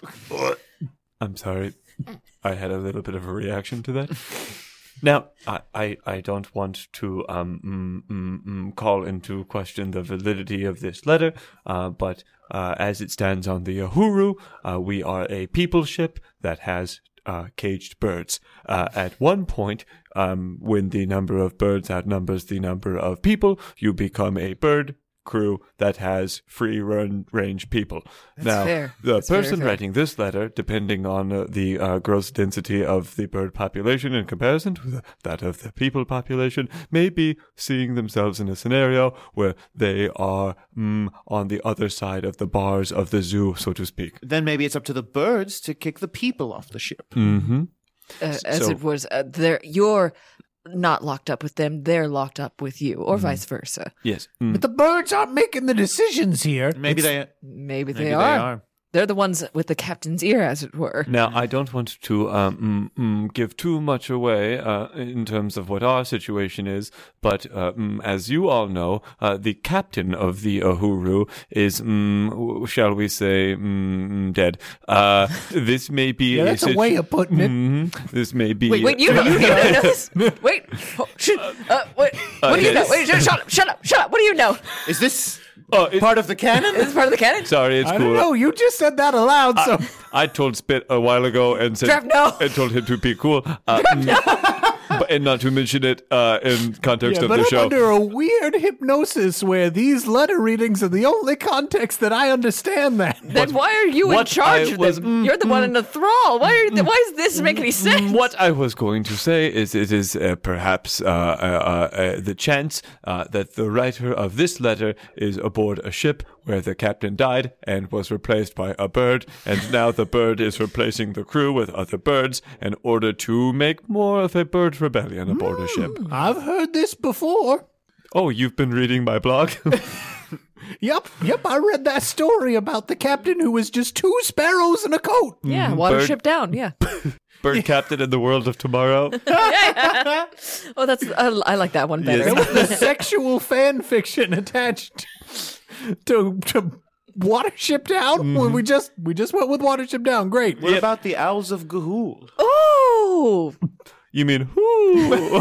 I'm sorry. I had a little bit of a reaction to that. Now, I, I, I don't want to um, mm, mm, mm, call into question the validity of this letter, uh, but uh, as it stands on the Uhuru, uh, we are a people ship that has uh, caged birds. Uh, at one point, um, when the number of birds outnumbers the number of people, you become a bird crew that has free run range people. Now, fair. the That's very person fair. writing this letter, depending on uh, the uh, gross density of the bird population in comparison to the, that of the people population, may be seeing themselves in a scenario where they are mm, on the other side of the bars of the zoo, so to speak. Then maybe it's up to the birds to kick the people off the ship. Mm-hmm. Uh, as So- it was, uh, they're you're not locked up with them; they're locked up with you, or vice versa. Yes. Mm. But the birds aren't making the decisions here. Maybe It's- they Maybe, maybe they, they are. are. They're the ones with the captain's ear, as it were. Now, I don't want to um, mm, mm, give too much away uh, in terms of what our situation is, but uh, mm, as you all know, uh, the captain of the Uhuru is, mm, w- shall we say, mm, dead. Uh, this may be Yeah, that's a way of putting it. Mhm. This may be. Wait, wait, you know, you know this? Wait, oh, shit, uh, wait, what do you know? yes. Wait, shut up, shut up, shut up. What do you know? Is this Oh, it- part of the canon? Is this part of the canon? Sorry, it's I cool. don't know. You just said that aloud, so I told Spit a while ago and said Trev, no. and told him to be cool, uh, mm, but, and not to mention it uh, in context yeah. of But the I'm show. under a weird hypnosis where these letter readings are the only context that I understand. That Then why are you in what charge I of was- them? You're the one in the thrall. Why are you, why does this make any sense? What I was going to say is it is uh, perhaps uh, uh, uh, uh, the chance uh, that the writer of this letter is aboard a ship where the captain died and was replaced by a bird, and now the bird is replacing the crew with other birds in order to make more of a bird rebellion aboard a ship. I've heard this before. Oh, you've been reading my blog? Yep, yep, I read that story about the captain who was just two sparrows in a coat. Yeah, Mhm. water Bird- ship down. Yeah. Bird captain in the world of tomorrow. Oh, that's uh, I like that one better. That was the sexual fan fiction attached to to Watership Down. When we just we just went with Watership Down. Great. What about the Owls of Ga'Hoole? Oh, You mean who?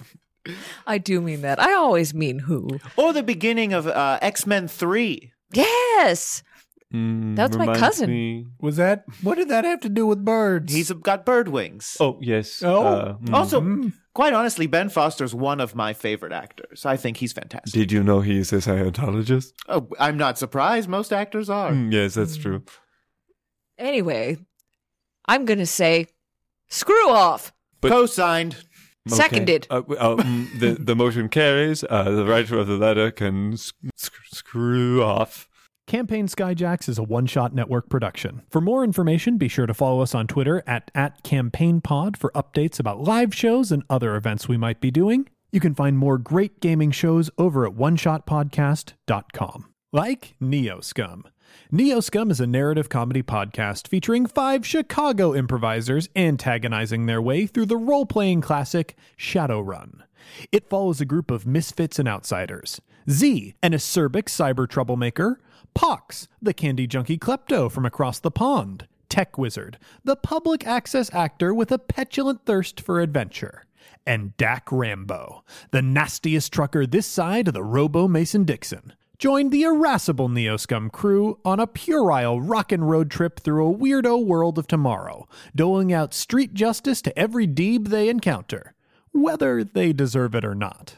I do mean that. I always mean who. Or the beginning of uh, X-Men three. Yes. Mm, That's my reminds cousin. me- Was that what did that have to do with birds? He's got bird wings. Oh yes. Oh. Uh, mm. Also, quite honestly, Ben Foster's one of my favorite actors. I think he's fantastic. Did you know he's a Scientologist? Oh, I'm not surprised. Most actors are. Mm, yes, that's true. Anyway, I'm gonna say, screw off. But- Co-signed. Okay. Seconded. Uh, w- uh, mm, the the motion carries. Uh, the writer of the letter can sc- sc- screw off. Campaign Skyjacks is a one-shot network production. For more information, be sure to follow us on Twitter at, at CampaignPod for updates about live shows and other events we might be doing. You can find more great gaming shows over at one shot podcast dot com. Like Neoscum. Neoscum is a narrative comedy podcast featuring five Chicago improvisers antagonizing their way through the role-playing classic Shadowrun. It follows a group of misfits and outsiders. Z, an acerbic cyber troublemaker. Pox, the candy junkie klepto from across the pond. Tech Wizard, the public access actor with a petulant thirst for adventure. And Dak Rambo, the nastiest trucker this side of the Robo Mason-Dixon. Join the irascible Neoscum crew on a puerile rockin' road trip through a weirdo world of tomorrow, doling out street justice to every deeb they encounter, whether they deserve it or not.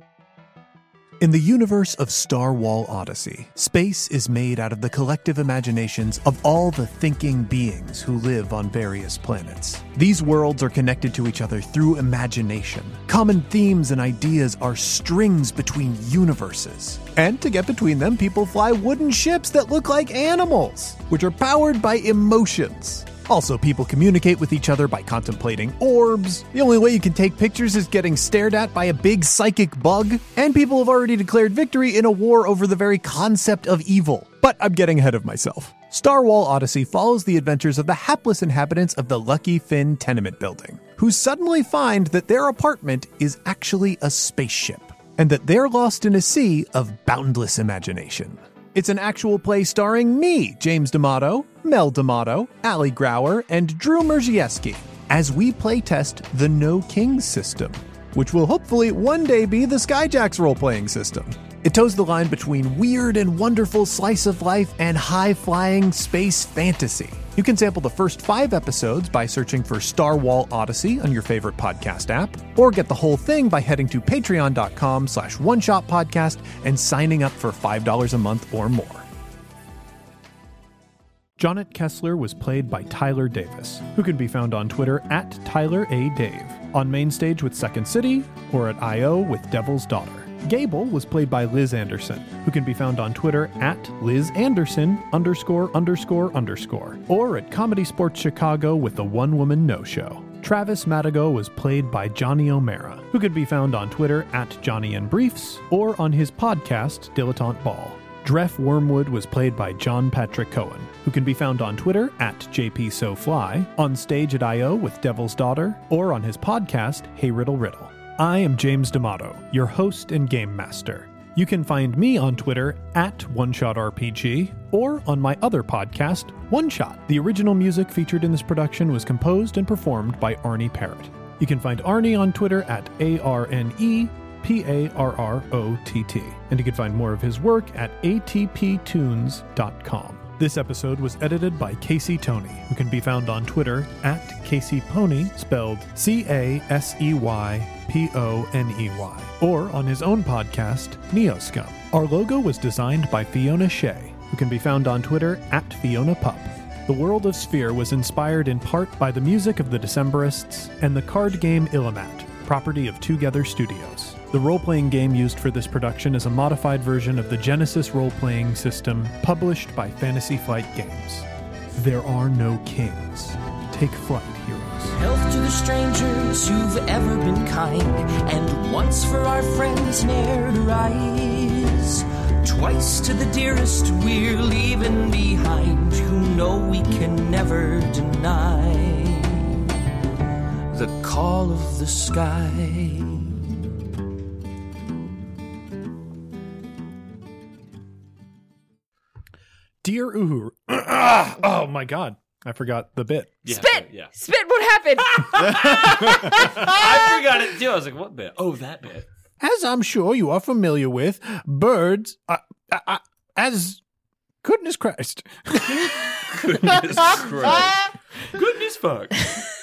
In the universe of Star Wall Odyssey, space is made out of the collective imaginations of all the thinking beings who live on various planets. These worlds are connected to each other through imagination. Common themes and ideas are strings between universes. And to get between them, people fly wooden ships that look like animals, which are powered by emotions. Also, people communicate with each other by contemplating orbs. The only way you can take pictures is getting stared at by a big psychic bug. And people have already declared victory in a war over the very concept of evil. But I'm getting ahead of myself. Star Wall Odyssey follows the adventures of the hapless inhabitants of the Lucky Finn tenement building, who suddenly find that their apartment is actually a spaceship, and that they're lost in a sea of boundless imagination. It's an actual play starring me, James D'Amato, Mel D'Amato, Ali Grauer, and Drew Merzieski, as we playtest the No Kings system, which will hopefully one day be the Skyjacks role-playing system. It toes the line between weird and wonderful slice of life and high-flying space fantasy. You can sample the first five episodes by searching for Star Wall Odyssey on your favorite podcast app, or get the whole thing by heading to patreon.com slash one-shot-podcast and signing up for five dollars a month or more. Jonnet Kessler was played by Tyler Davis, who can be found on Twitter at Tyler A. Dave, on Mainstage with Second City, or at I O with Devil's Daughter. Gable was played by Liz Anderson, who can be found on Twitter at Liz Anderson underscore underscore underscore, or at Comedy Sports Chicago with the One Woman No Show. Travis Madigo was played by Johnny O'Mara, who can be found on Twitter at Johnny and Briefs, or on his podcast Dilettante Ball. Dreff Wormwood was played by John Patrick Cohen, who can be found on Twitter at J P So Fly, on stage at I O with Devil's Daughter, or on his podcast Hey Riddle Riddle. I am James D'Amato, your host and game master. You can find me on Twitter at OneShotRPG, or on my other podcast, One Shot. The original music featured in this production was composed and performed by Arnie Parrott. You can find Arnie on Twitter at A R N E P A R R O T T, and you can find more of his work at A T P tunes dot com. This episode was edited by Casey Toney, who can be found on Twitter at Casey Pony, spelled C A S E Y P O N E Y, or on his own podcast, Neoscum. Our logo was designed by Fiona Shea, who can be found on Twitter at Fiona Pup. The world of Sphere was inspired in part by the music of the Decemberists and the card game Illimat, property of Together Studios. The role-playing game used for this production is a modified version of the Genesis role-playing system published by Fantasy Flight Games. There are no kings. Take flight, heroes. Health to the strangers who've ever been kind, and once for our friends ne'er to rise. Twice to the dearest we're leaving behind, who know we can never deny the call of the sky. Dear Uhuru. Oh my God. I forgot the bit. Yeah, Spit! Yeah. Spit, what happened? I forgot it too. I was like, what bit? Oh, that bit. As I'm sure you are familiar with, birds, uh, uh, uh, as goodness Christ. Goodness Christ. Goodness fuck.